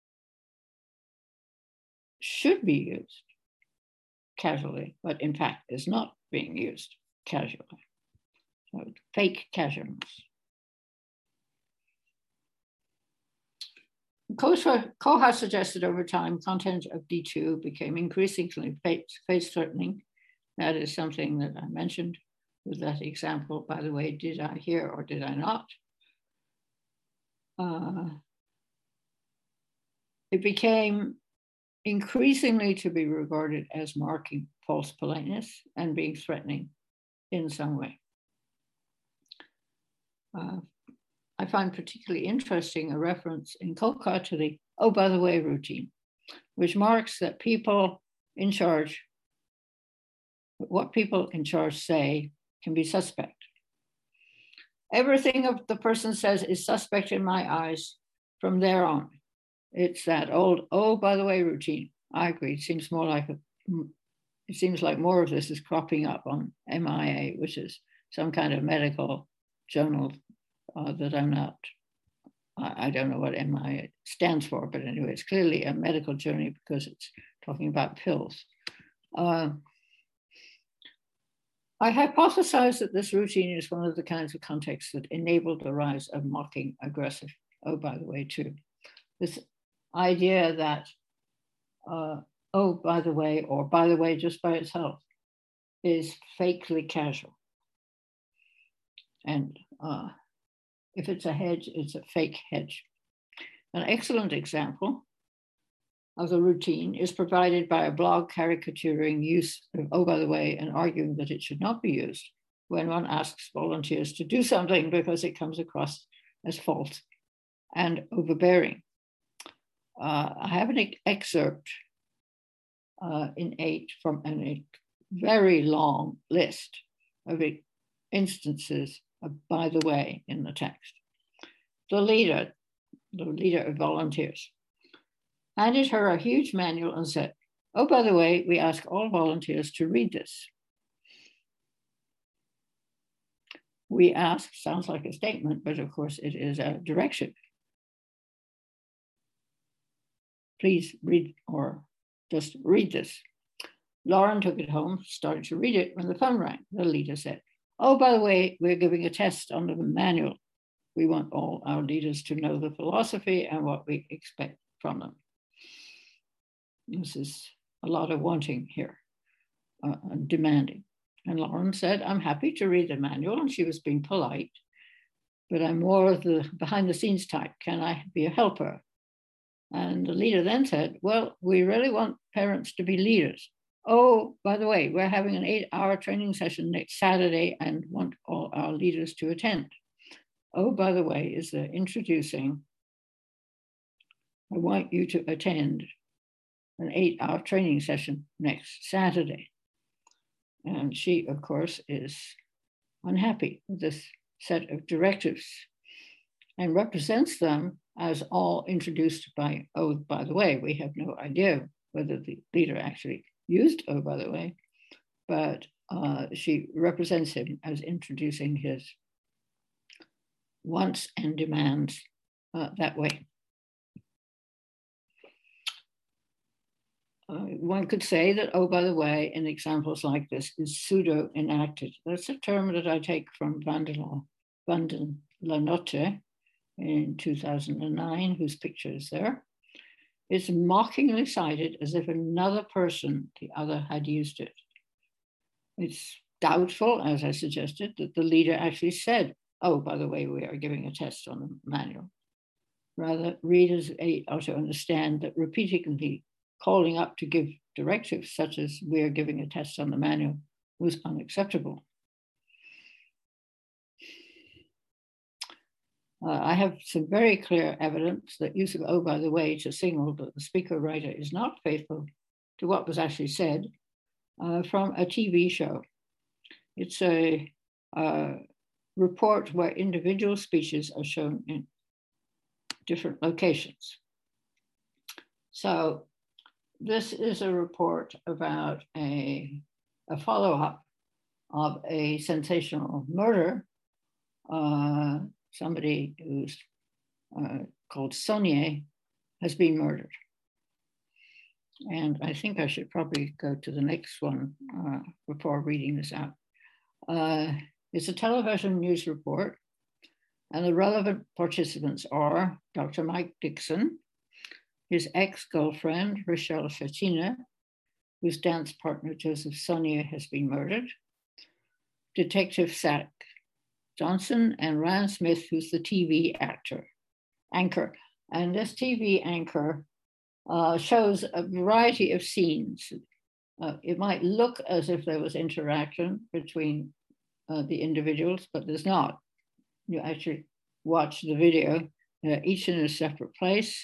should be used casually, but in fact is not being used casually. So fake casualness. Koha suggested over time, content of D2 became increasingly face-threatening. That is something that I mentioned with that example. By the way, did I hear or did I not? It became increasingly to be regarded as marking false politeness and being threatening in some way. I find particularly interesting a reference in Koha to the "oh, by the way" routine, which marks that people in charge, what people in charge say can be suspect. Everything the person says is suspect in my eyes from there on. It's that old "oh, by the way" routine. I agree. It seems like more of this is cropping up on MIA, which is some kind of medical journal that I'm not. I don't know what MIA stands for, but anyway, it's clearly a medical journal because it's talking about pills. I hypothesize that this routine is one of the kinds of contexts that enabled the rise of mocking aggressive "oh, by the way" too. This idea that "oh, by the way," or "by the way" just by itself is fakely casual. And if it's a hedge, it's a fake hedge. An excellent example of the routine is provided by a blog caricaturing use of "oh, by the way" and arguing that it should not be used when one asks volunteers to do something because it comes across as false and overbearing. I have an excerpt in 8 from a very long list of instances of "by the way" in the text. The leader of volunteers, handed her a huge manual and said, "Oh, by the way, we ask all volunteers to read this." We ask sounds like a statement, but of course it is a direction. Please read, or just read this. Lauren took it home, started to read it when the phone rang. The leader said, "Oh, by the way, we're giving a test on the manual. We want all our leaders to know the philosophy and what we expect from them." This is a lot of wanting here, and demanding. And Lauren said, "I'm happy to read the manual," and she was being polite, "but I'm more of the behind the scenes type. Can I be a helper?" And the leader then said, "Well, we really want parents to be leaders. Oh, by the way, we're having an 8-hour training session next Saturday and want all our leaders to attend." "Oh, by the way" is the introducing, "I want you to attend an 8-hour training session next Saturday." And she, of course, is unhappy with this set of directives and represents them as all introduced by "oh, by the way." We have no idea whether the leader actually used "oh, by the way," but she represents him as introducing his wants and demands that way. One could say that "oh, by the way" in examples like this is pseudo-enacted. That's a term that I take from Vanden Lanotte in 2009, whose picture is there. It's mockingly cited as if another person, the other, had used it. It's doubtful, as I suggested, that the leader actually said, "Oh, by the way, we are giving a test on the manual." Rather, readers ought to understand that repeatedly calling up to give directives such as "we are giving a test on the manual" was unacceptable. I have some very clear evidence that use of "oh, by the way" to signal that the speaker writer is not faithful to what was actually said from a TV show. It's a report where individual speeches are shown in different locations. So this is a report about a follow-up of a sensational murder. Somebody who's called Sonia has been murdered. And I think I should probably go to the next one before reading this out. It's a television news report, and the relevant participants are Dr. Mike Dixon, his ex-girlfriend, Rochelle Shatina, whose dance partner, Joseph Sonia, has been murdered, Detective Zach Johnson, and Ryan Smith, who's the TV anchor. And this TV anchor shows a variety of scenes. It might look as if there was interaction between the individuals, but there's not. You actually watch the video, each in a separate place.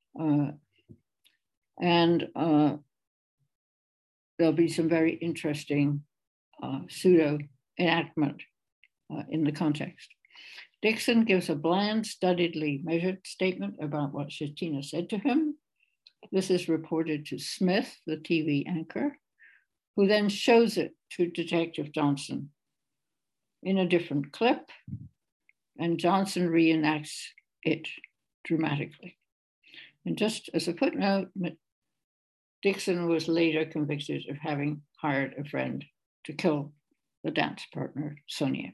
And there'll be some very interesting pseudo enactment in the context. Dixon gives a bland, studiedly measured statement about what Shatina said to him. This is reported to Smith, the TV anchor, who then shows it to Detective Johnson in a different clip, and Johnson reenacts it dramatically. And just as a footnote, Dixon was later convicted of having hired a friend to kill the dance partner, Sonia.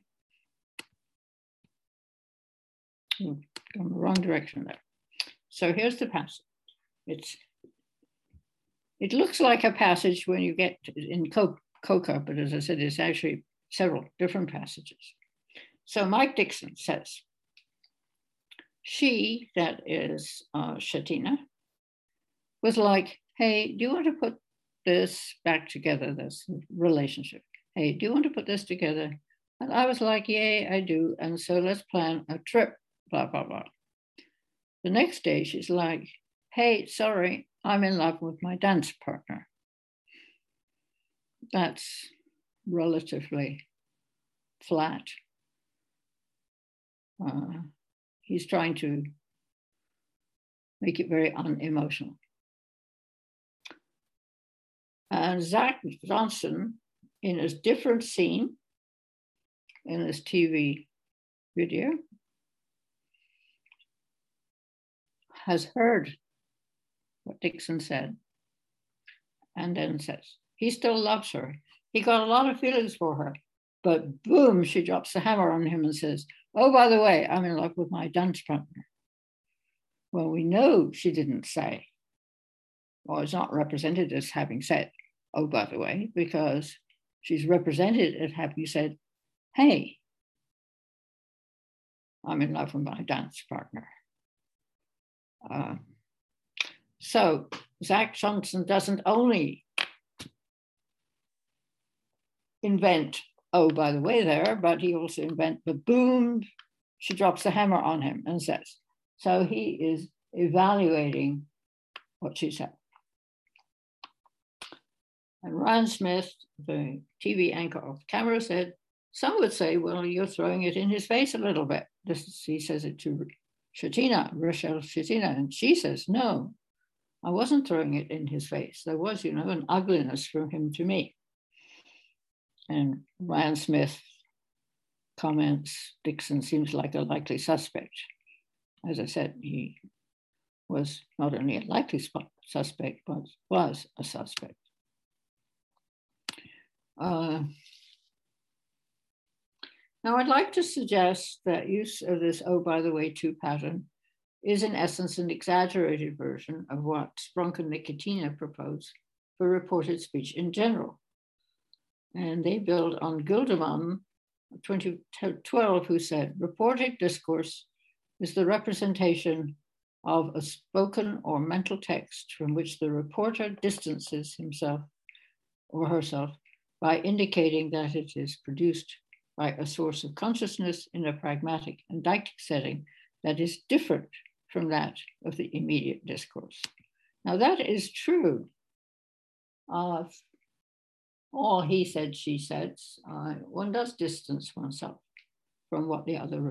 Gone the wrong direction there. So here's the passage. It looks like a passage when you get in COCA, but as I said, it's actually several different passages. So Mike Dixon says, she, that is Shatina, was like, hey, do you want to put this back together, this relationship? Hey, do you want to put this together? And I was like, yay, I do. And so let's plan a trip, blah, blah, blah. The next day, she's like, hey, sorry, I'm in love with my dance partner. That's relatively flat. He's trying to make it very unemotional. And Zach Johnson, in a different scene in this TV video, has heard what Dixon said and then says, he still loves her. He got a lot of feelings for her, but boom, she drops the hammer on him and says, oh, by the way, I'm in love with my dance partner. Well, we know she didn't say, or is not represented as having said, oh, by the way, because she's represented as having said, hey, I'm in love with my dance partner. So Zach Johnson doesn't only invent, oh, by the way there, but he also invents the boom, she drops the hammer on him and says. So he is evaluating what she said. And Ryan Smith, the TV anchor of the camera, said, some would say, well, you're throwing it in his face a little bit. He says it to Shatina, Rochelle Shatina, and she says, no, I wasn't throwing it in his face. There was, an ugliness from him to me. And Ryan Smith comments, Dixon seems like a likely suspect. As I said, he was not only a likely suspect, but was a suspect. Now, I'd like to suggest that use of this, oh, by the way, too pattern is in essence an exaggerated version of what Spronk and Nicotina propose for reported speech in general. And they build on Gilderman, 2012, who said, reported discourse is the representation of a spoken or mental text from which the reporter distances himself or herself by indicating that it is produced by a source of consciousness in a pragmatic and didactic setting that is different from that of the immediate discourse. Now that is true all he said, she said, one does distance oneself from what the other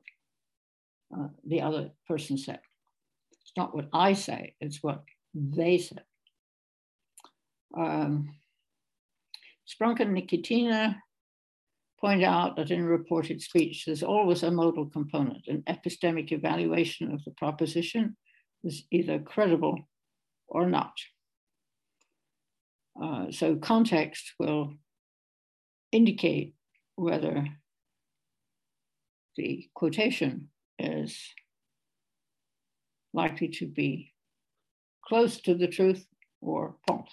person said. It's not what I say, it's what they said. Spronk and Nikitina point out that in reported speech, there's always a modal component. An epistemic evaluation of the proposition is either credible or not. So context will indicate whether the quotation is likely to be close to the truth or false.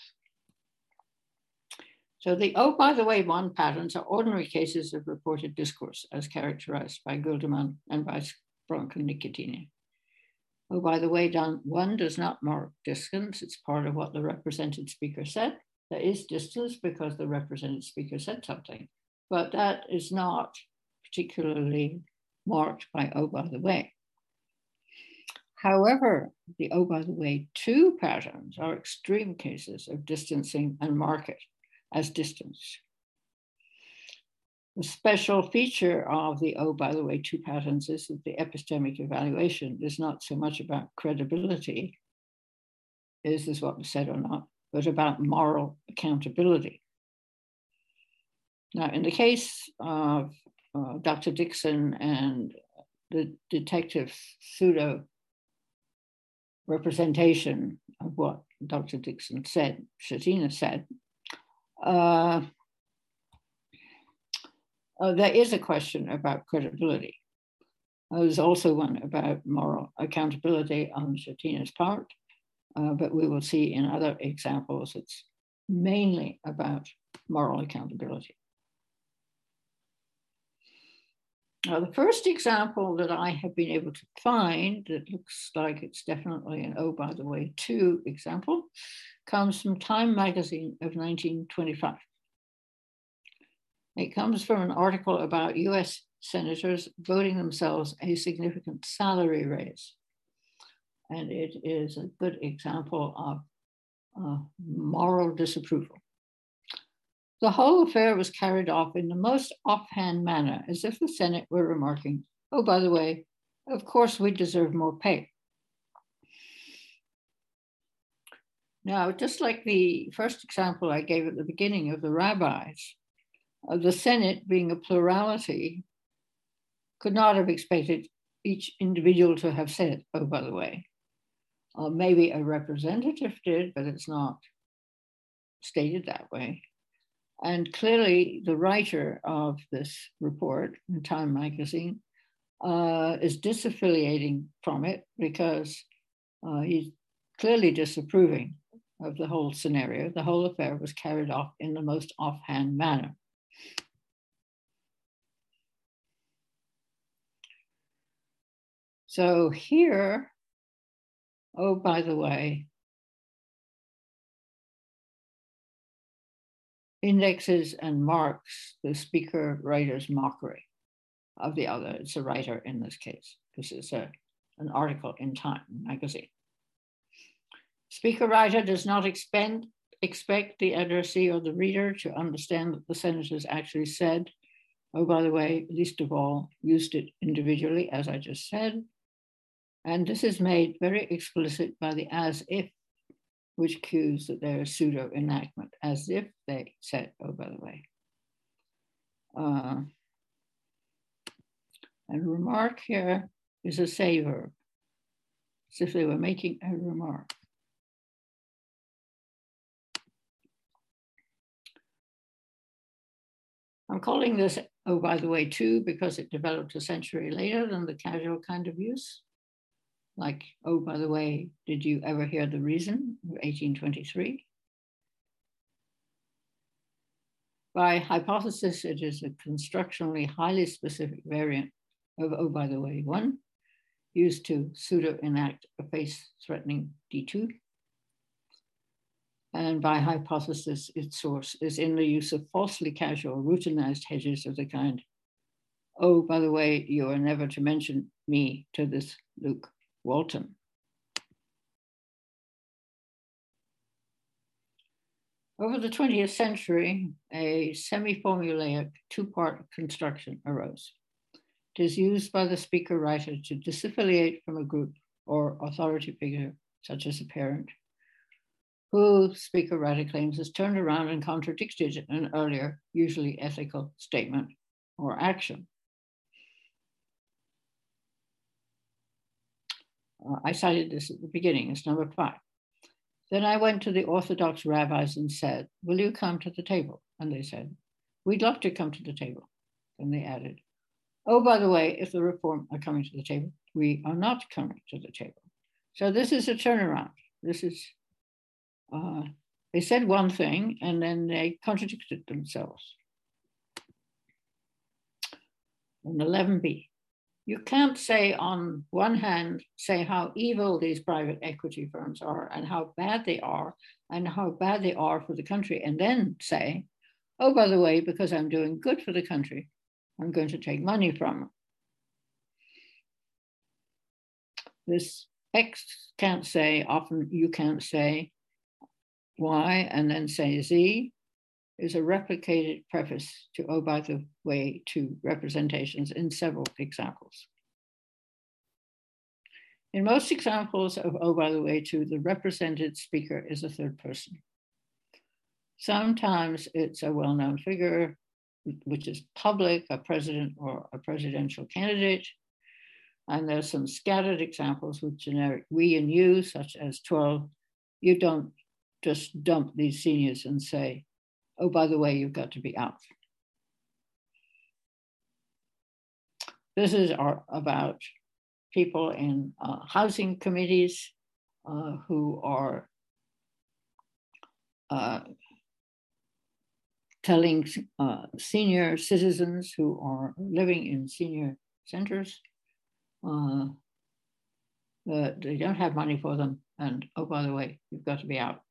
So the oh, by the way, one patterns are ordinary cases of reported discourse as characterized by Guilderman and by Spronk and Nikitina. Oh, by the way, one does not mark distance. It's part of what the represented speaker said. There is distance because the represented speaker said something, but that is not particularly marked by oh, by the way. However, the oh, by the way, two patterns are extreme cases of distancing and mark it as distance. The special feature of the oh, by the way, two patterns is that the epistemic evaluation is not so much about credibility, is this what was said or not, but about moral accountability. Now, in the case of Dr. Dixon and the detective pseudo representation of what Dr. Dixon said, Schettiner said, there is a question about credibility. There's also one about moral accountability on Schettiner's part, but we will see in other examples it's mainly about moral accountability. Now, the first example that I have been able to find that looks like it's definitely an oh, by the way, two example comes from Time magazine of 1925. It comes from an article about US senators voting themselves a significant salary raise. And it is a good example of moral disapproval. The whole affair was carried off in the most offhand manner, as if the Senate were remarking, oh, by the way, of course we deserve more pay. Now, just like the first example I gave at the beginning of the rabbis, the Senate being a plurality could not have expected each individual to have said, oh, by the way. Maybe a representative did, but it's not stated that way. And clearly the writer of this report in Time magazine is disaffiliating from it because he's clearly disapproving of the whole scenario. The whole affair was carried off in the most offhand manner. So here, oh, by the way, indexes and marks the speaker writer's mockery of the other. It's a writer in this case. This is an article in Time magazine. Speaker writer does not expect the addressee or the reader to understand that the senators actually said, oh, by the way, least of all, used it individually, as I just said. And this is made very explicit by the as if, which cues that there is pseudo enactment, as if they said, oh, by the way. And remark here is a say verb, as if they were making a remark. I'm calling this, oh, by the way, two, because it developed a century later than the casual kind of use. Like, oh, by the way, did you ever hear the reason, 1823? By hypothesis, it is a constructionally highly specific variant of, oh, by the way, one, used to pseudo-enact a face-threatening D2. And by hypothesis, its source is in the use of falsely casual, routinized hedges of the kind, oh, by the way, you are never to mention me to this Luke Walton. Over the 20th century, a semi-formulaic two-part construction arose. It is used by the speaker-writer to disaffiliate from a group or authority figure, such as a parent, who speaker-writer claims has turned around and contradicted an earlier, usually ethical statement or action. I cited this at the beginning, it's number 5. Then I went to the Orthodox rabbis and said, will you come to the table? And they said, we'd love to come to the table. And they added, oh, by the way, if the Reform are coming to the table, we are not coming to the table. So this is a turnaround. This is, they said one thing and then they contradicted themselves. And 11b, you can't say on one hand, say how evil these private equity firms are and how bad they are for the country, and then say, oh, by the way, because I'm doing good for the country, I'm going to take money from them. This X can't say, often you can't say Y and then say Z, is a replicated preface to oh, by the way, to representations in several examples. In most examples of oh, by the way, to the represented speaker is a third person. Sometimes it's a well-known figure, which is public, a president or a presidential candidate. And there's some scattered examples with generic we and you, such as 12. You don't just dump these seniors and say, oh, by the way, you've got to be out. This is about people in housing committees who are telling senior citizens who are living in senior centers that they don't have money for them. And oh, by the way, you've got to be out.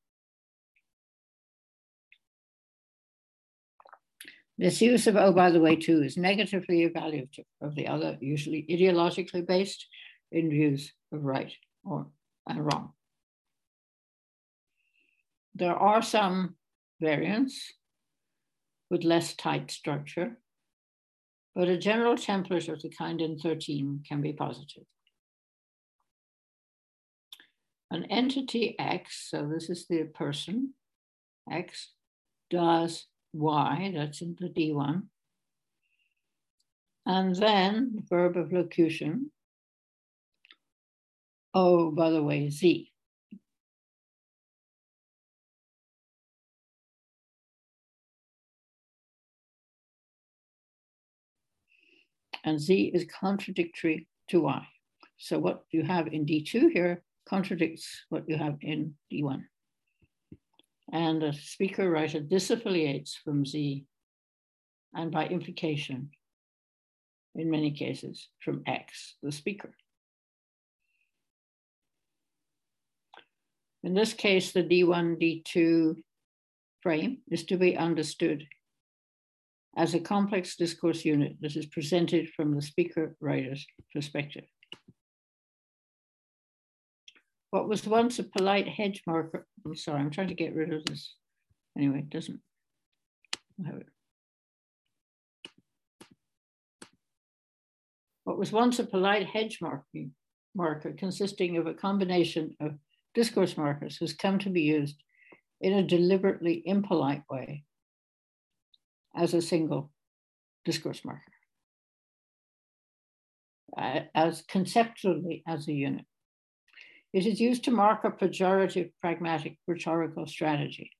This use of oh, by the way, too, is negatively evaluative of the other, usually ideologically based in views of right or wrong. There are some variants with less tight structure, but a general template of the kind in 13 can be positive. An entity X, so this is the person, X, does Y, that's in the D1. And then the verb of locution, oh, by the way, Z. And Z is contradictory to Y. So what you have in D2 here contradicts what you have in D1. And the speaker-writer disaffiliates from Z, and by implication, in many cases, from X, the speaker. In this case, the D1, D2 frame is to be understood as a complex discourse unit that is presented from the speaker-writer's perspective. What was once a polite hedge marker, I'm sorry, I'm trying to get rid of this. Anyway, it doesn't have it. What was once a polite hedge marker consisting of a combination of discourse markers has come to be used in a deliberately impolite way as a single discourse marker, as conceptually as a unit. It is used to mark a pejorative, pragmatic, rhetorical strategy.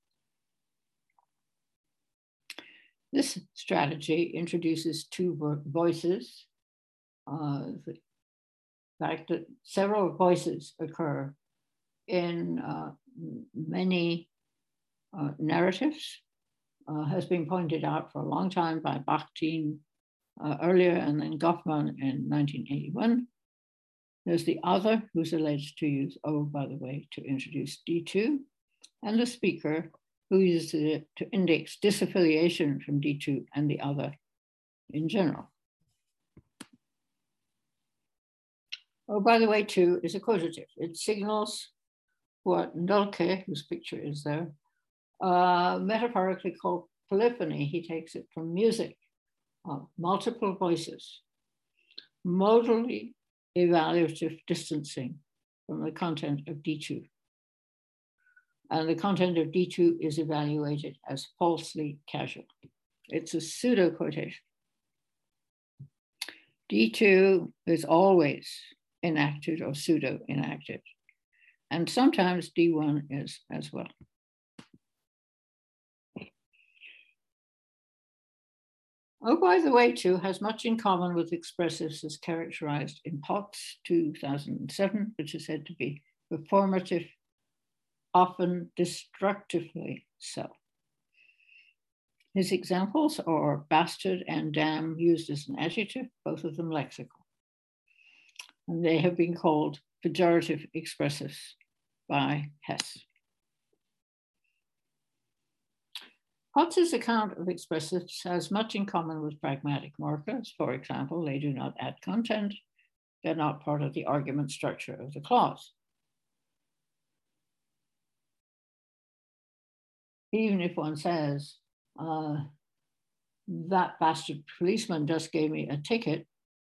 This strategy introduces two voices. The fact that several voices occur in many narratives has been pointed out for a long time by Bakhtin earlier and then Goffman in 1981. There's the other who's alleged to use oh, by the way, to introduce D2, and the speaker who uses it to index disaffiliation from D2 and the other in general. Oh, by the way, too, is a quotative. It signals what Ndolke, whose picture is there, metaphorically called polyphony. He takes it from music, multiple voices, modally evaluative distancing from the content of D2. And the content of D2 is evaluated as falsely casual. It's a pseudo quotation. D2 is always enacted or pseudo enacted. And sometimes D1 is as well. Oh, by the way, too, has much in common with expressives as characterized in Potts 2007, which is said to be performative, often destructively so. His examples are bastard and damn used as an adjective, both of them lexical. And they have been called pejorative expressives by Hess. Potts's account of expressives has much in common with pragmatic markers. For example, they do not add content. They're not part of the argument structure of the clause. Even if one says, that bastard policeman just gave me a ticket,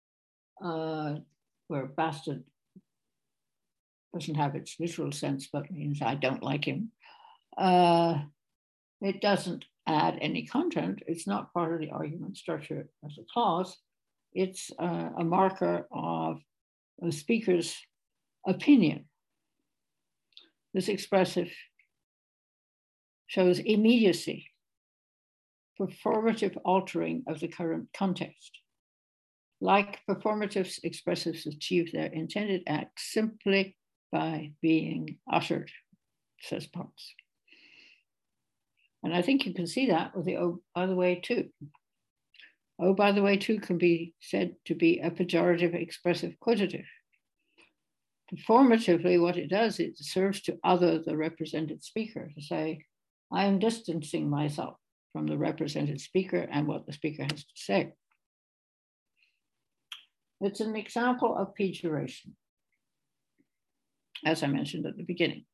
where bastard doesn't have its literal sense, but means I don't like him. It doesn't add any content. It's not part of the argument structure as a clause. It's a marker of a speaker's opinion. This expressive shows immediacy, performative altering of the current context. Like performative expressives achieve their intended act simply by being uttered, says Potts. And I think you can see that with the oh, by the way, too. Oh, by the way, too can be said to be a pejorative expressive quotative. Performatively, what it does, it serves to other the represented speaker, to say, I am distancing myself from the represented speaker and what the speaker has to say. It's an example of pejoration, as I mentioned at the beginning.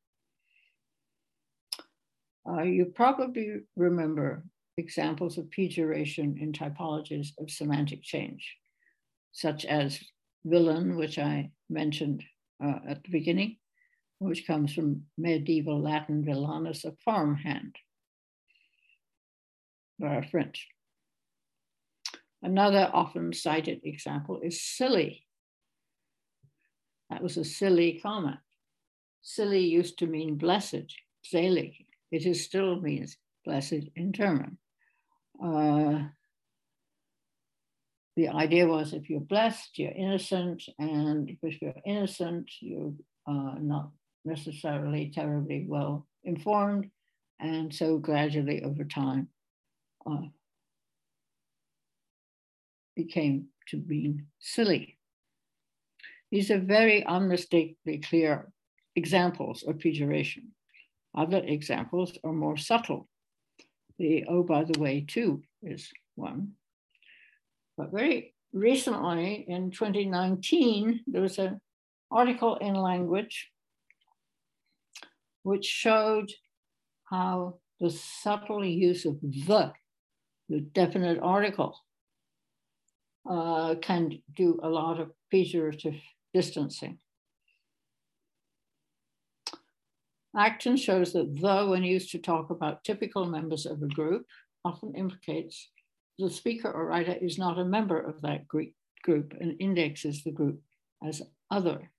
You probably remember examples of pejoration in typologies of semantic change, such as villain, which I mentioned at the beginning, which comes from medieval Latin villanus, a farmhand, or French. Another often cited example is silly. That was a silly comment. Silly used to mean blessed, selig. It still means blessed in German. The idea was if you're blessed, you're innocent, and if you're innocent, you're not necessarily terribly well informed, and so gradually over time became to mean silly. These are very unmistakably clear examples of pejoration. Other examples are more subtle. The oh, by the way, too is one. But very recently, in 2019, there was an article in Language which showed how the subtle use of the definite article, can do a lot of pejorative distancing. Acton shows that the, when used to talk about typical members of a group, often implicates the speaker or writer is not a member of that group and indexes the group as other.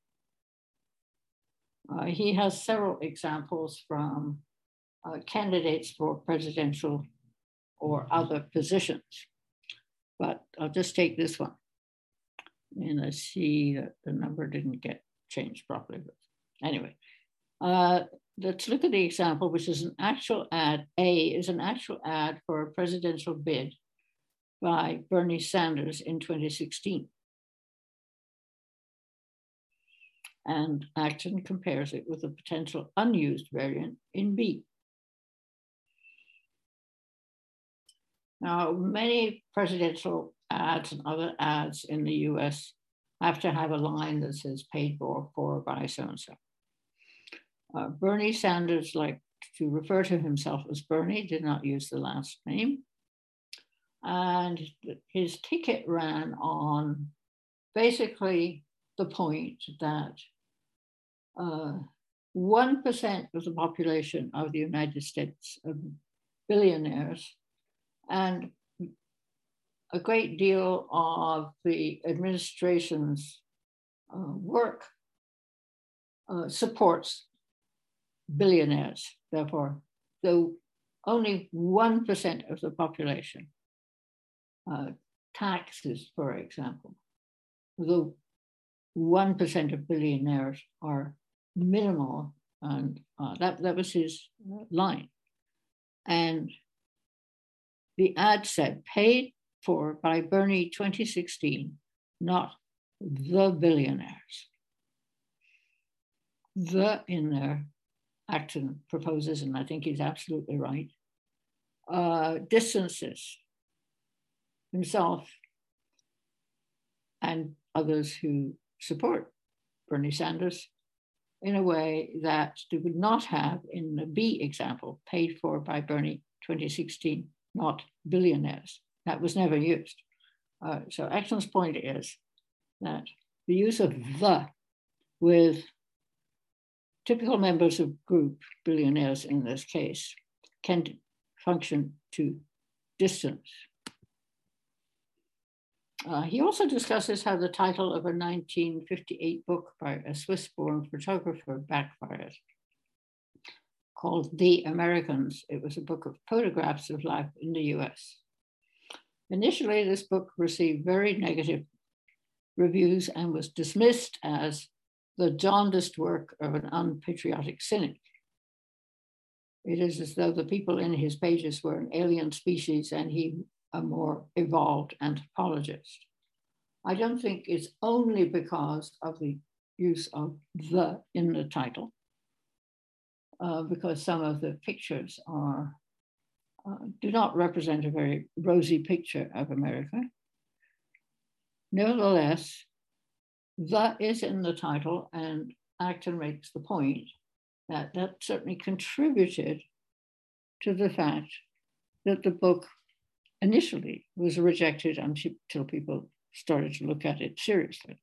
He has several examples from candidates for presidential or other positions, but I'll just take this one. And I see that the number didn't get changed properly, but anyway. Let's look at the example, which is an actual ad. A is an actual ad for a presidential bid by Bernie Sanders in 2016. And Acton compares it with a potential unused variant in B. Now, many presidential ads and other ads in the US have to have a line that says paid for by so-and-so. Bernie Sanders, like to refer to himself as Bernie, did not use the last name. And his ticket ran on basically the point that 1% of the population of the United States are billionaires, and a great deal of the administration's work supports billionaires. Therefore, though only 1% of the population, taxes, for example, though 1% of billionaires are minimal, and that was his line. And the ad said, paid for by Bernie 2016, not the billionaires. The in there, Acton proposes, and I think he's absolutely right, distances himself and others who support Bernie Sanders in a way that they would not have in the B example, paid for by Bernie 2016, not billionaires. That was never used. So Acton's point is that the use of the with typical members of group, billionaires in this case, can function to distance. He also discusses how the title of a 1958 book by a Swiss-born photographer backfired. Called The Americans, it was a book of photographs of life in the US. Initially, this book received very negative reviews and was dismissed as the jaundiced work of an unpatriotic cynic. It is as though the people in his pages were an alien species and he a more evolved anthropologist. I don't think it's only because of the use of the in the title, because some of the pictures are do not represent a very rosy picture of America. Nevertheless, that is in the title, and Acton makes the point that that certainly contributed to the fact that the book initially was rejected until people started to look at it seriously.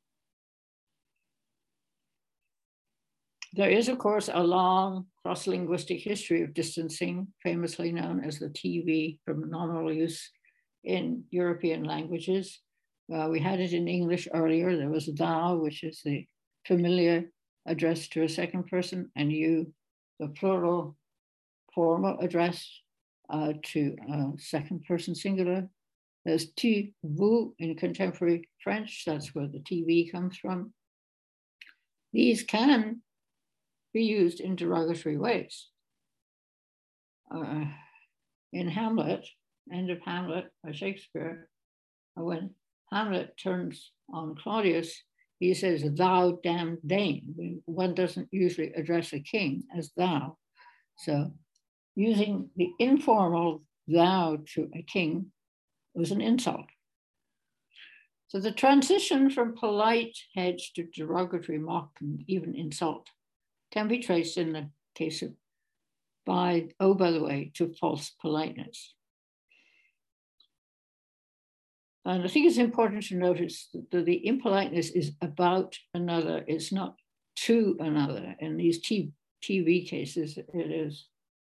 There is, of course, a long cross-linguistic history of distancing, famously known as the TV from nominal use in European languages. We had it in English earlier. There was thou, which is the familiar address to a second person, and you, the plural formal address to a second person singular. There's tu, vous in contemporary French. That's where the TV comes from. These can be used in derogatory ways. In Hamlet, end of Hamlet by Shakespeare, when Hamlet turns on Claudius, he says, thou damned Dane. One doesn't usually address a king as thou. So using the informal thou to a king was an insult. So the transition from polite hedge to derogatory mock and even insult can be traced in the case of by the way, to false politeness. And I think it's important to notice that the impoliteness is about another, it's not to another. In these TV cases, it is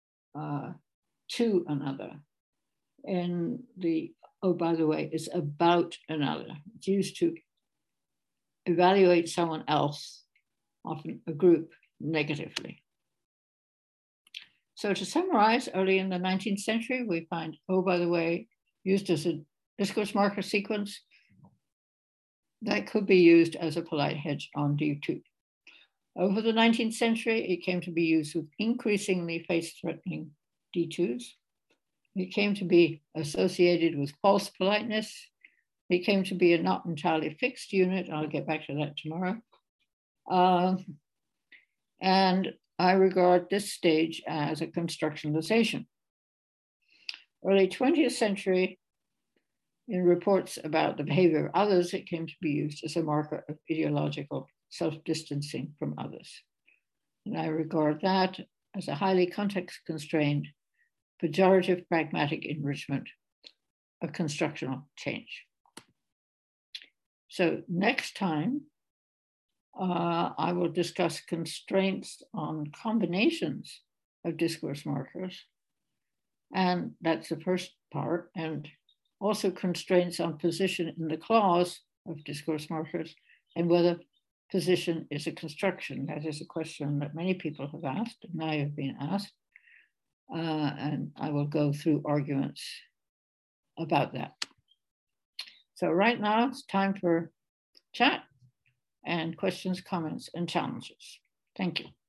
to another. In the, by the way, it's about another. It's used to evaluate someone else, often a group, negatively. So to summarize, early in the 19th century, we find, by the way, used as a discourse marker sequence that could be used as a polite hedge on D2. Over the 19th century, it came to be used with increasingly face-threatening D2s. It came to be associated with false politeness. It came to be a not entirely fixed unit. I'll get back to that tomorrow. And I regard this stage as a constructionalization. Early 20th century, in reports about the behavior of others, it came to be used as a marker of ideological self-distancing from others. And I regard that as a highly context-constrained, pejorative pragmatic enrichment of constructional change. So next time, I will discuss constraints on combinations of discourse markers. And that's the first part. And also constraints on position in the clause of discourse markers and whether position is a construction. That is a question that many people have asked and I have been asked. And I will go through arguments about that. So right now it's time for chat and questions, comments, and challenges. Thank you.